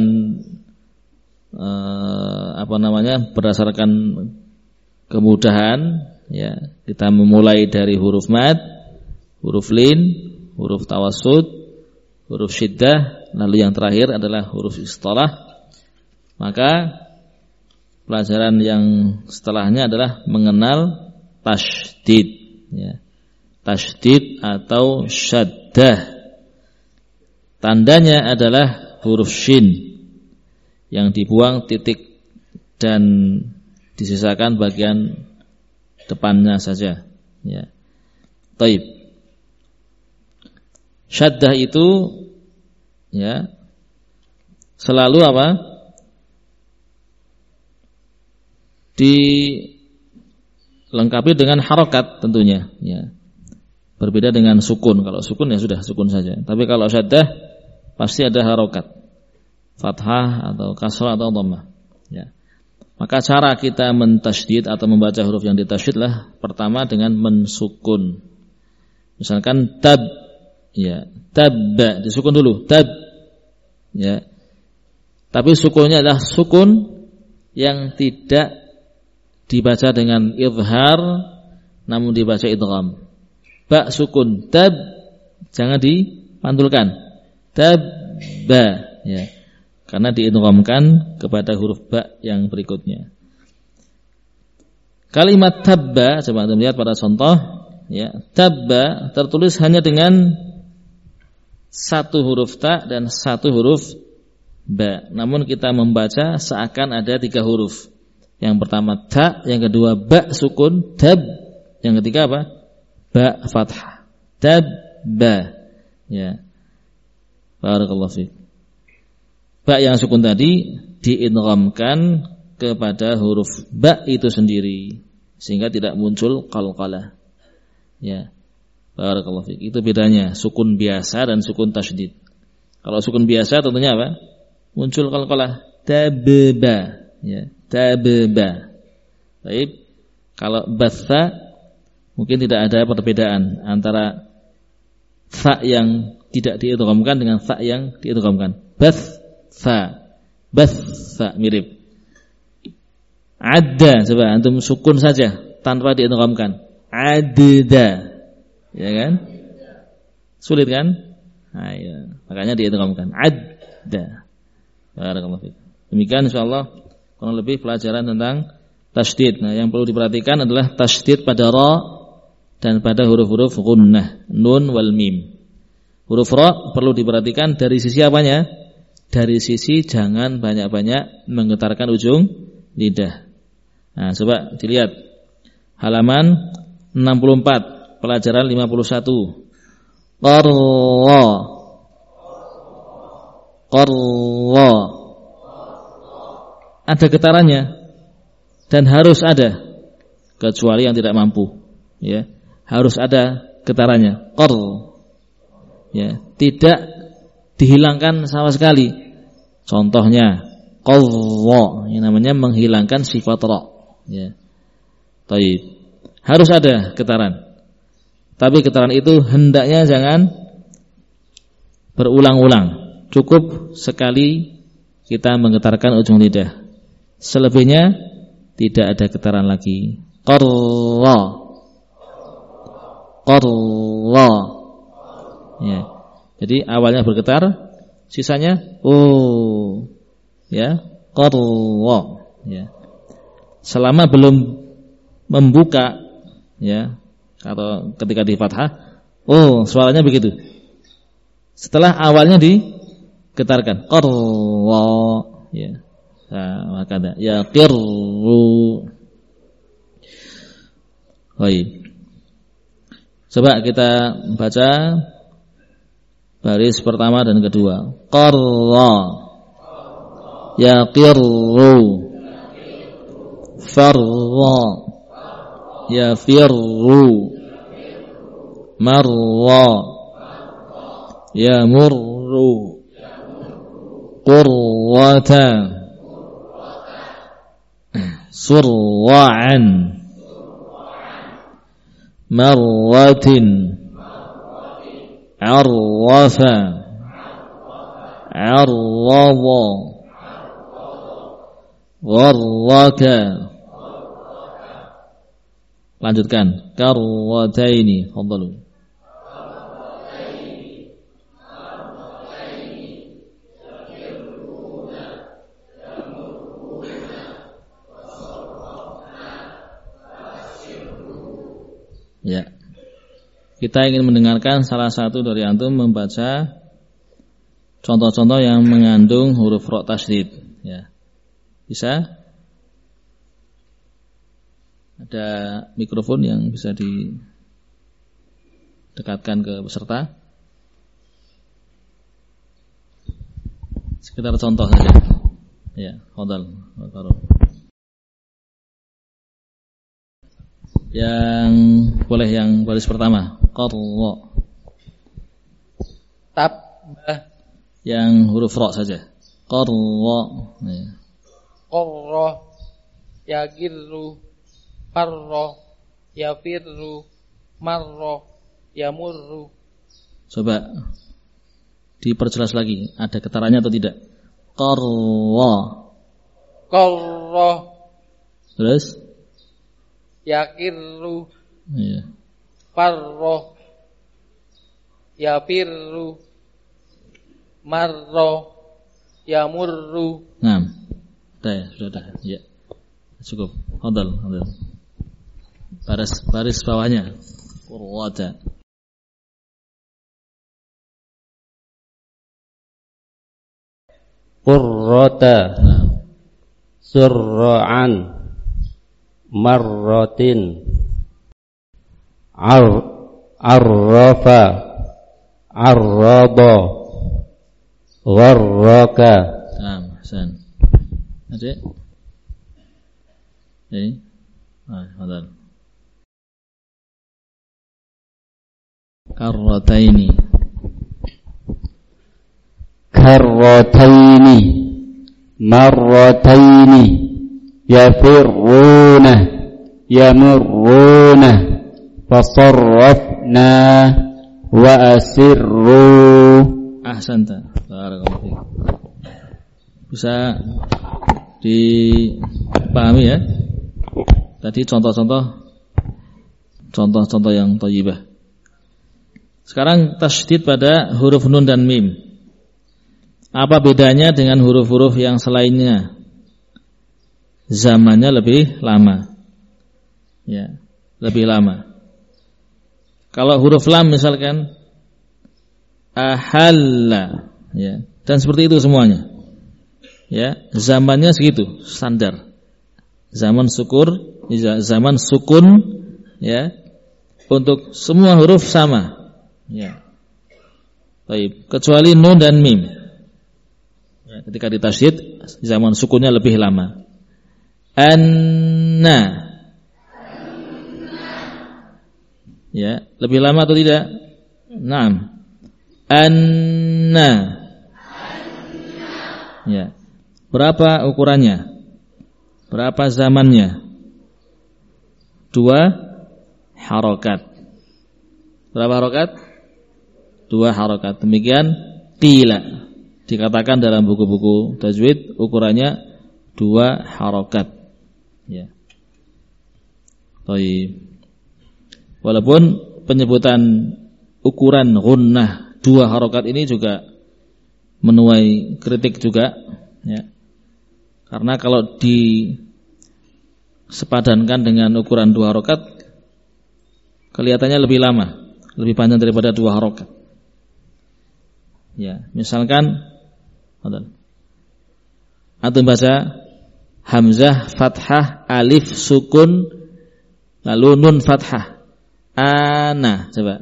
berdasarkan kemudahan, ya, kita memulai dari huruf mad, huruf lin, huruf tawassut, huruf syiddah, lalu yang terakhir adalah huruf istalah. Maka pelajaran yang setelahnya adalah mengenal tasydid, ya. Tasydid atau syaddah. Tandanya adalah huruf shin yang dibuang titik dan disisakan bagian depannya saja, ya. Taib. Syaddah itu, ya, selalu apa? Dilengkapi dengan harokat tentunya, ya. Berbeda dengan sukun. Kalau sukun ya sudah sukun saja. Tapi kalau syaddah pasti ada harokat, fathah atau kasrah atau dhammah, ya. Maka cara kita mentasydid atau membaca huruf yang ditasydid lah pertama dengan mensukun. Misalkan tab, ya, tabba disukun dulu, tab, ya. Tapi sukunnya adalah sukun yang tidak dibaca dengan izhar, namun dibaca idgham. Ba sukun, tab, jangan dipantulkan, tabba, ya, karena diidghamkan kepada huruf ba yang berikutnya. Kalimat tabba, coba Anda lihat pada contoh, ya, tabba tertulis hanya dengan satu huruf ta dan satu huruf ba. Namun kita membaca seakan ada tiga huruf. Yang pertama ta, yang kedua ba sukun, tab, yang ketiga apa? Ba fathah. Tabba. Ya. Barakallahu fiik. Ba yang sukun tadi diidghamkan kepada huruf ba itu sendiri sehingga tidak muncul qalqalah. Ya. Barakallahu fiik. Itu bedanya sukun biasa dan sukun tasydid. Kalau sukun biasa tentunya apa? Muncul qalqalah. Tabba. Ya, tabba. Baik. Kalau batha mungkin tidak ada perbedaan antara fa yang tidak diidghamkan dengan fa yang diidghamkan. Batha. Batha mirip. Adda, coba antum sukun saja tanpa diidghamkan. Adda. Ya kan? Sulit kan? Nah, ya. Makanya diidghamkan. Adda. Barakallahu fiik. Demikian insyaallah kurang lebih pelajaran tentang tasydid. Nah, yang perlu diperhatikan adalah tasydid pada ra dan pada huruf-huruf gunnah, nun wal mim. Huruf ra perlu diperhatikan dari sisi apanya? Dari sisi jangan banyak-banyak menggetarkan ujung lidah. Nah, coba dilihat halaman 64, pelajaran 51. Qarra. Qarra. Ada getarannya dan harus ada, kecuali yang tidak mampu, ya, harus ada getarannya. Qar, ya, tidak dihilangkan sama sekali. Contohnya qadha, yang namanya menghilangkan sifat ra, ya. Taib. Harus ada getaran. Tapi getaran itu hendaknya jangan berulang-ulang. Cukup sekali kita menggetarkan ujung lidah. Selebihnya tidak ada getaran lagi. Qarra. Qarra. Ya. Jadi awalnya bergetar, sisanya ya, qarra, ya. Selama belum membuka, ya, atau ketika di fathah, suaranya begitu. Setelah awalnya digetarkan, qarra, ya. Nah, makanya ya qirru, Baik. Coba kita baca baris pertama dan kedua. Qarra yaqirru farra yafirru marra yamurru qurrata surwa'an marwatin arwafa arwawa warraka. Lanjutkan. Karwataini. Fadhalu. Ya. Kita ingin mendengarkan salah satu dari antum membaca contoh-contoh yang mengandung huruf ra tasydid. Ya. Bisa? Ada mikrofon yang bisa didekatkan ke peserta. Sekitar contoh saja. Ya, fadhal. Yang boleh yang baris pertama. Qarra. Tabbah. Yang huruf ra saja. Qarra. Ya. Qarra yagirru farra yafirru marra yamurru. Coba diperjelas lagi, ada getarannya atau tidak? Qarra. Qarra. Terus? Yaqirru. Iya. Farra yafirru marra yamurru. Nah, sudah. Ya. Cukup. Fadhal. Baris bawahnya. Qurrata. Qurrata. Surra'an marratin arrafa arraba warraka. Hasan. Adik. Ini. Fadhal. Karrataini. Karrataini marrataini yafirruna yamurruna fasarrafna wa asirru. Ahsanta. Barakallahu fiik. Bisa dipahami ya? Tadi contoh-contoh yang thayyibah. Sekarang tasydid pada huruf nun dan mim. Apa bedanya dengan huruf-huruf yang selainnya? Zamannya lebih lama. Ya, lebih lama. Kalau huruf lam misalkan ahalla, ya, dan seperti itu semuanya. Ya, zamannya segitu, standar. Zaman sukun, ya, untuk semua huruf sama. Ya. Baik, kecuali nun dan mim. Ya, ketika ditasydid zaman sukunnya lebih lama. Anna. Ya, lebih lama atau tidak? Naam. Anna. Ya. Berapa ukurannya? Berapa zamannya? 2 harokat. Berapa harokat? 2 harokat. Demikian qila. Dikatakan dalam buku-buku tajwid ukurannya 2 harokat. Ya. Baik. Walaupun penyebutan ukuran gunnah 2 harokat ini juga menuai kritik juga, ya. Karena kalau disepadankan dengan ukuran 2 harokat, kelihatannya lebih lama, lebih panjang daripada 2 harokat. Ya, misalkan antum baca hamzah, fathah, alif, sukun, Lalu nun fathah. Ana, coba.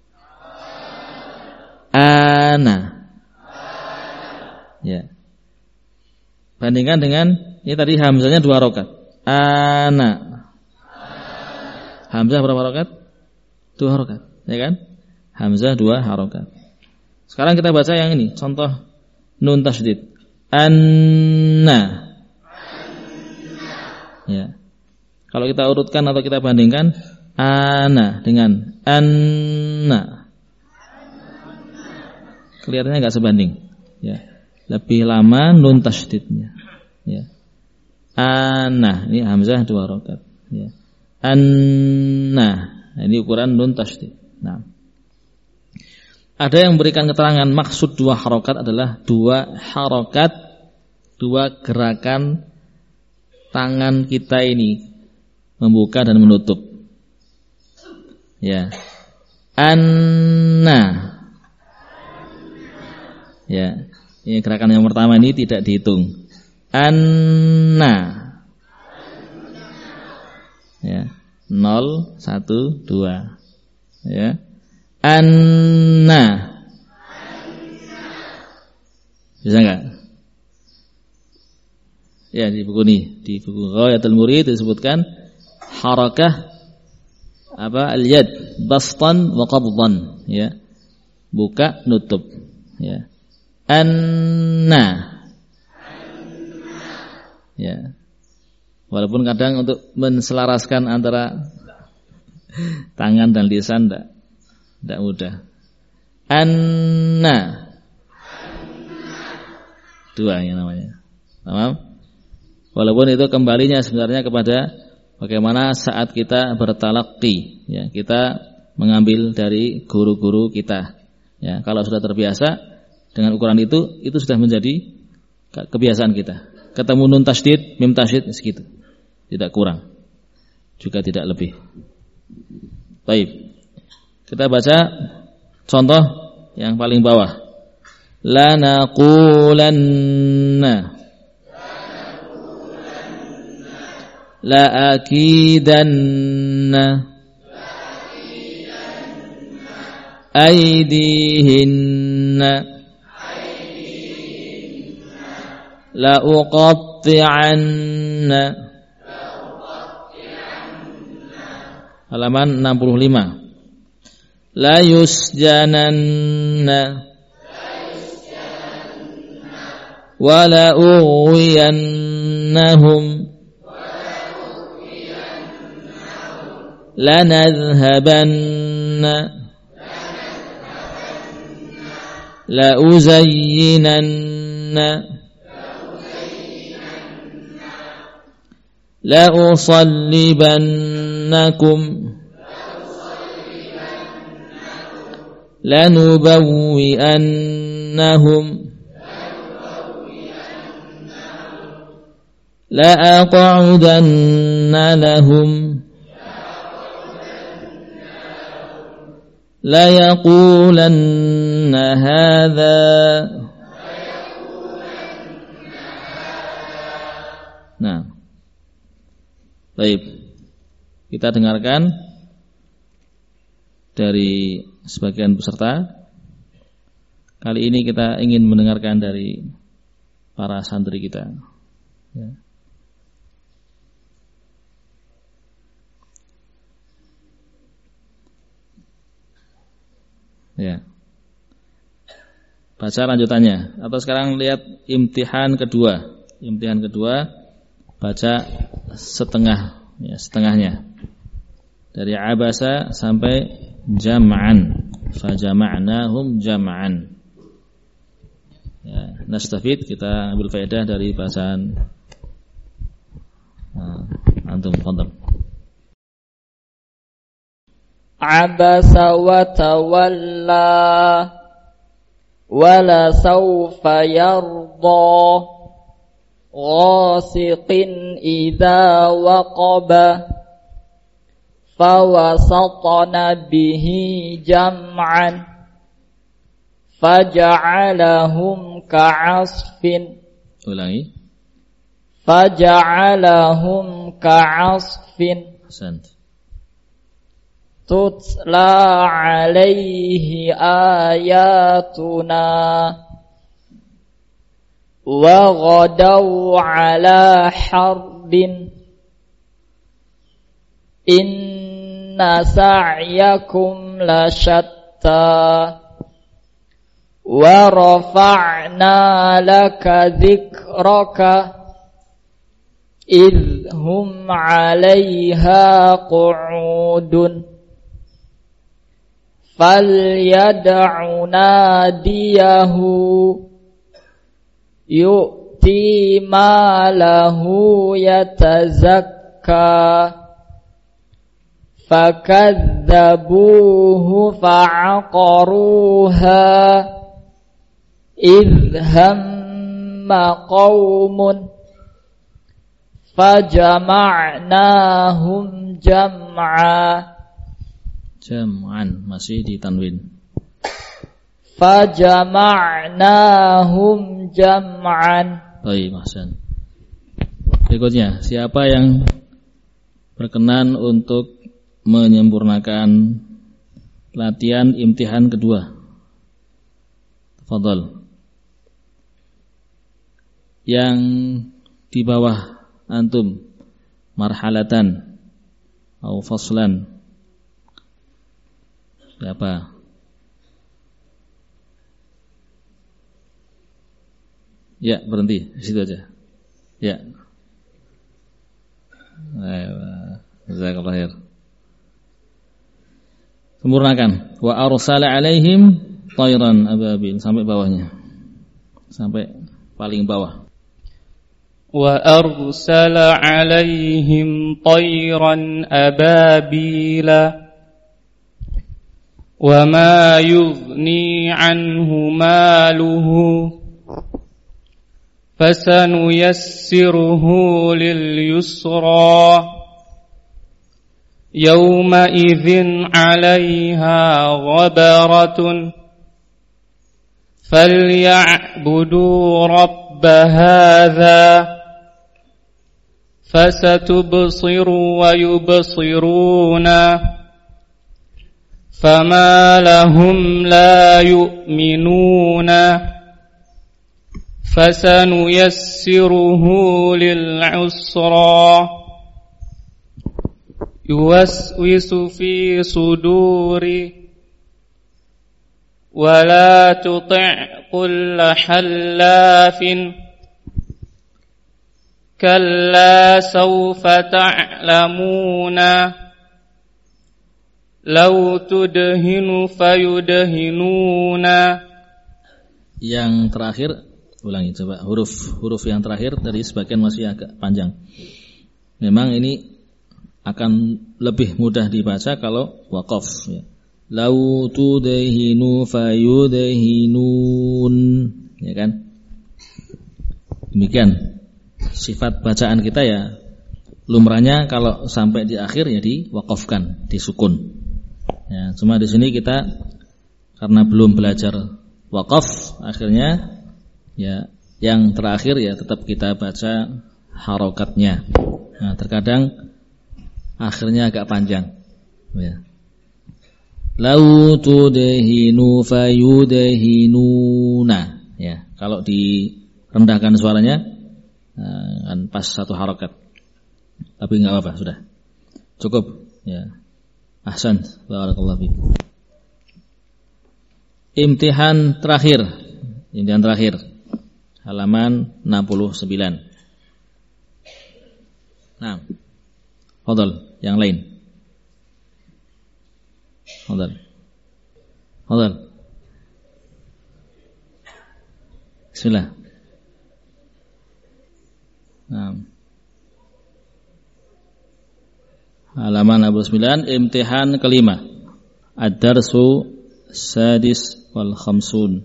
Ana. Ya. Bandingkan dengan ini tadi hamzahnya 2 harokat. Ana. Hamzah berapa harokat? 2 harokat, ya kan? Hamzah 2 harokat. Sekarang kita baca yang ini, contoh nun tasydid. Anna. Ya. Kalau kita urutkan atau kita bandingkan ana dengan anna, kelihatannya enggak sebanding, ya. Lebih lama nun tasydidnya, ya. Ana, ini hamzah 2 harokat, ya. Anna, ini ukuran nun tasydid. Nah, ada yang memberikan keterangan maksud 2 harokat adalah 2 harokat, 2 gerakan tangan kita ini membuka dan menutup. Ya. Anna. Ya. Ini gerakan yang pertama ini tidak dihitung. Anna. Ya. 0, 1, 2. Ya. Anna. Bisa enggak? Ya, di buku ini, di buku Ghayatul Murid disebutkan harakah apa al-yad bastan wa qabdan, ya. Buka, nutup, ya. Anna. Ya. Walaupun kadang untuk menselaraskan antara tangan dan lisan tidak mudah. Anna. 2 yang namanya. Paham? Walaupun itu kembalinya sebenarnya kepada bagaimana saat kita bertalaqi, ya, kita mengambil dari guru-guru kita. Ya, kalau sudah terbiasa dengan ukuran itu sudah menjadi kebiasaan kita. Ketemu nun tasydid, mim tasydid segitu. Tidak kurang. Juga tidak lebih. Baik. Kita baca contoh yang paling bawah. La naqulanna la akidanna aydihinna la uqatti'anna. Halaman 65. La yusjananna wa la ughwiyannahum la nadhhabanna la uzayyinanna la usallibannakum la nubawwi'annahum la aq'udanna lahum la yaqulanna hadha. Nah, baik, kita dengarkan dari sebagian peserta. Kali ini kita ingin mendengarkan dari para santri kita, ya. Ya. Baca lanjutannya. Atau sekarang lihat imtihan kedua. Imtihan kedua, baca setengah, ya, setengahnya. Dari abasa sampai jam'an. Fajama'nahum jam'an. Ya, nastafid, kita ambil faedah dari bahasan antum, fadhal. Abasa wa tawalla wala sawfa yarda ghasiqin idza waqaba fawasatna bihi jam'an faja'alahum ka'asfin. Ulangi. Faja'alahum ka'asfin. Ahsant. tutla alaihi ayatuna wa ghadaw ala harbin inna sa'yakum lasyatta wa rafa'na laka dzikraka idhum 'alaiha qu'udun falyad'u nadiyahu yu'ti malahu yatazakka fakadzabuhu fa'aqaruha idh hamma qaumun fajama'nahum jam'an masih di tanwin. Fajama'nahum jam'an. Baik, Mahsan. Berikutnya, siapa yang berkenan untuk menyempurnakan latihan imtihan kedua? Tafadhal. Yang di bawah antum marhalatan atau faslan. Siapa? Ya, berhenti di situ aja. Ya. Jazakallahu khair. Sempurnakan. Wa arsala alaihim tayran ababil sampai bawahnya. Sampai paling bawah. وأرسل عليهم طيرا أبابيل وما يغني عنه ماله فسنيسره لليسرى يومئذ عليها غبرة فليعبدوا رب هذا فستبصر ويبصرون فما لهم لا يؤمنون فسنيسره للعسرى يوسوس في صدور ولا تطع كل حلاف كلا سوف تعلمون لو تدهن فيدهنون. Yang terakhir, ulangi coba huruf yang terakhir dari sebagian masih agak panjang. Memang ini akan lebih mudah dibaca kalau waqaf ya. Lau tudhinu fayudhinun, ya kan? Demikian sifat bacaan kita ya. Lumrahnya kalau sampai di akhir ya diwaqafkan, disukun. Ya, cuma di sini kita karena belum belajar waqaf, akhirnya ya yang terakhir ya tetap kita baca harokatnya. Nah, terkadang akhirnya agak panjang. Ya. Lau tudhinu fayudhinuna. Ya, kalau direndahkan suaranya kan pas satu harokat. Tapi enggak apa-apa, sudah. Cukup, ya. Ahsan, barakallahu fiik. Imtihan terakhir. Halaman 69. Nah. Fadhal, yang lain. Fadhal. Bismillah. Nah. Halaman 69, imtihan kelima. Ad-darsu sadis wal khamsun.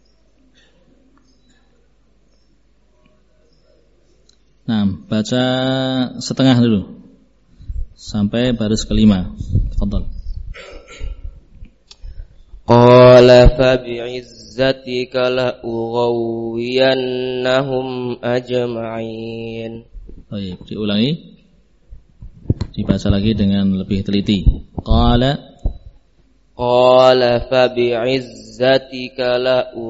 Nah, baca setengah dulu sampai baris kelima. Fadhal. Qala fa bi'izzatika la ughawiyannahum ajma'in. Baik, diulangi. Dibaca lagi dengan lebih teliti. Qala Qala fabi'izzatika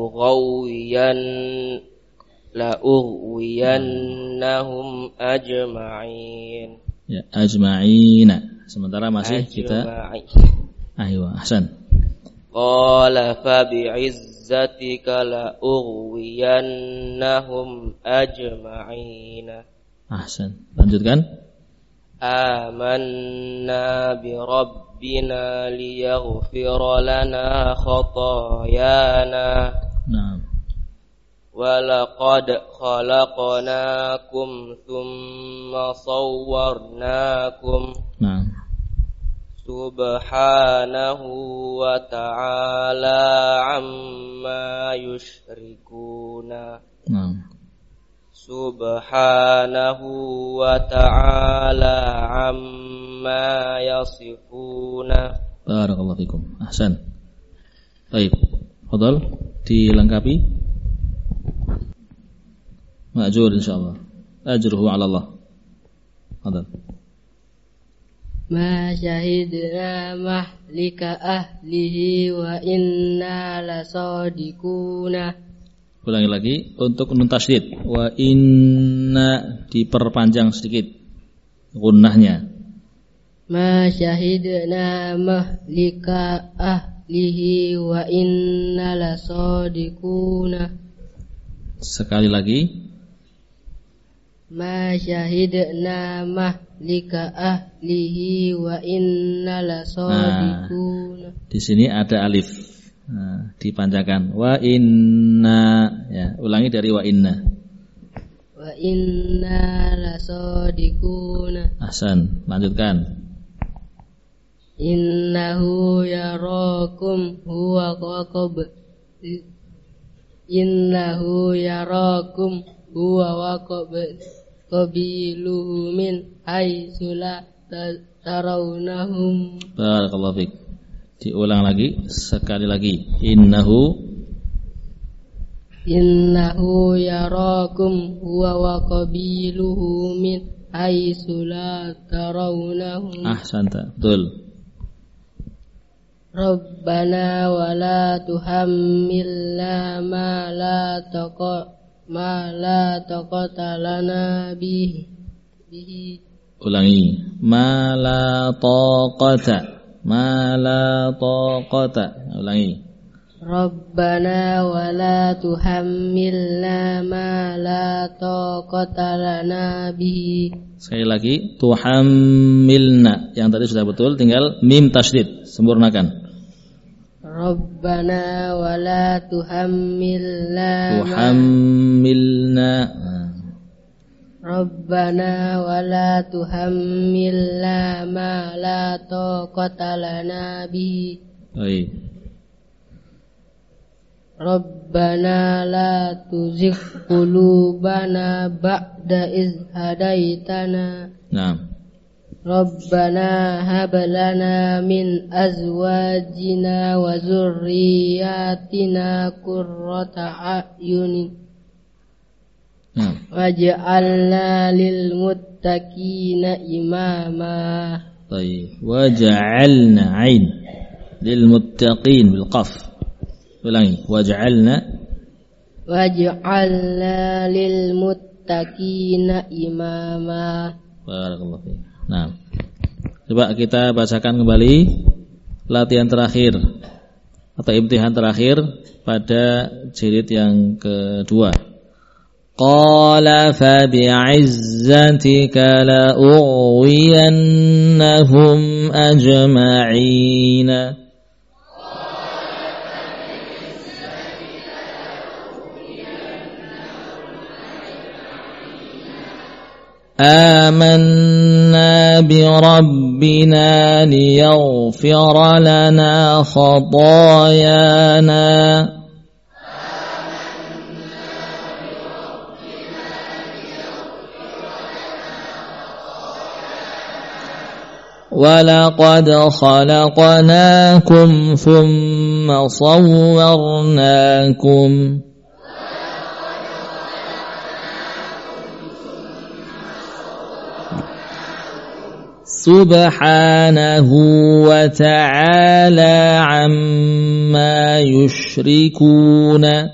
la'ughwiyannahum ajma'in. Ya, ajma'ina. Sementara masih kita Aywa, ahsan. Qala fabi'izzatika la'ughwiyannahum ajma'in. Ahsan. Lanjutkan. Amanna bi rabbina liyaghfira lana khatayana. Naam. Wa laqad khalaqnakum thumma sawwarnakum. Naam. Subhanahu wa ta'ala amma yushrikuna. Naam. Subhanahu wa ta'ala amma yasifuna. Barakallahu fikum. Ahsan. Baik. Fadhal dilengkapi. Ma'jur insyaallah. Ajruhu 'ala Allah. Fadhal. Ma syahidna mahlika ahlihi wa inna lasadiquna. Ulangi lagi untuk nun tasydid. Wa inna diperpanjang sedikit gunnahnya. Ma syahidna mahlika ahlihi wa inna lasadiquna. Sekali lagi. Ma syahidna mahlika ahlihi wa inna lasadiquna. Di sini ada alif. Nah, dipanjangkan wa inna, ya, ulangi dari wa inna. Wa inna lasadiquna. Ahsan, lanjutkan. Innahu yarakum huwa wa qabiluhu min haitsu la tarawnahum. Barakallahu fik. Diulang lagi, sekali lagi. Innahu yarakum huwa wa qabiluhu min haitsu la tarawnahum. Ahsanta, betul. Rabbana wa la tuhammilna ma la taqata lana bihi. Ulangi. Ma la taqata. Ma la taqata. Ulangi. Rabbana wa la tuhammilna ma la taqata lana bihi. Sekali lagi, tuhammilna. Yang tadi sudah betul, tinggal mim tasydid, sempurnakan. Rabbana wa la tuhammilna Rabbana wa la tuhammilna ma la taqata lana bihi. Baik. Rabbana la tuzigh qulubana ba'da iz hadaitana. Naam. Rabbana hab lana min azwajina wa dzurriyyatina qurrata a'yunin. Waj'alna lil muttaqina imama. Baik. Waj'alna ain lil muttaqin bil qaf. Ulangi. Waj'alna lil muttaqina imama. Barakallahu fiik. Nah, coba kita bacakan kembali latihan terakhir atau imtihan terakhir pada jilid yang kedua. Qala fa bi'izzatika la ughwiyannahum ajma'ina. آمنا بربنا ليغفر لنا خطايانا ولقد خلقناكم ثم صورناكم subhanahu wa ta'ala amma yushrikuna.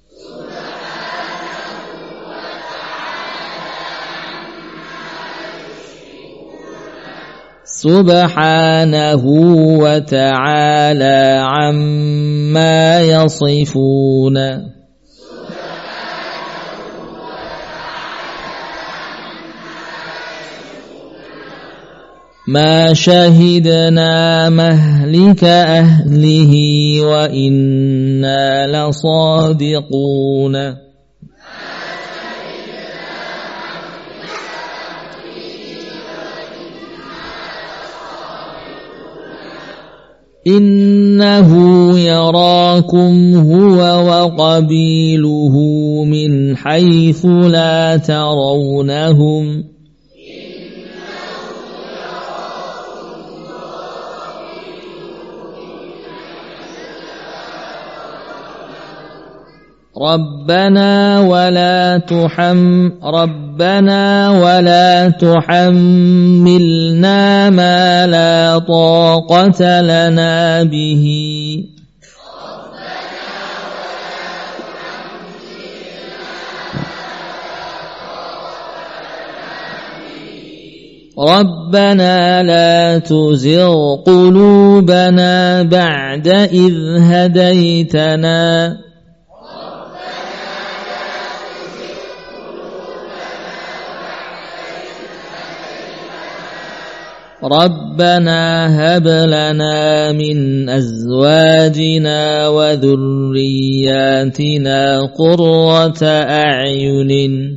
Subhanahu wa ta'ala amma yasifuna. Ma syahidna mahlika ahlihi wa inna lasadiquna. Innahu yarakum huwa wa qabiluhu min haitsu la tarawnahum. ربنا ولا تحملنا ما لا طاقة لنا به. ربنا لا تزغ قلوبنا بعد إذ هديتنا ربنا هب لنا من أزواجنا وذرياتنا قرة أعين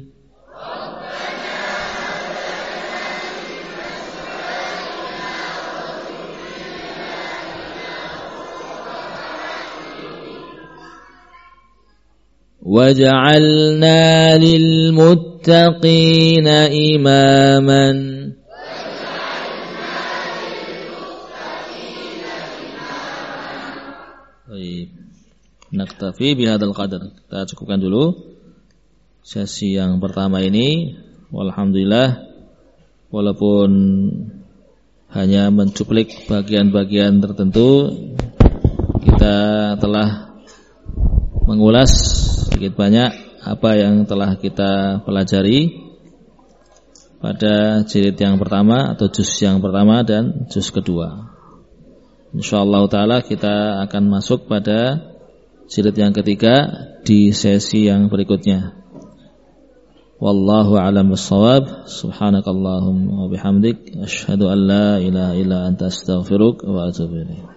واجعلنا للمتقين إماما. Naktafi bihadzal qadar. Kita cukupkan dulu sesi yang pertama ini. Walhamdulillah, walaupun hanya mencuplik bagian-bagian tertentu, kita telah mengulas sedikit banyak apa yang telah kita pelajari pada jilid yang pertama atau juz yang pertama dan juz kedua. InsyaAllah ta'ala kita akan masuk pada jilid yang ketiga di sesi yang berikutnya. Wallahu a'lam bissawab. Subhanakallahumma wa bihamdik asyhadu an la ilaha illa anta astaghfiruka wa atubu ilaik.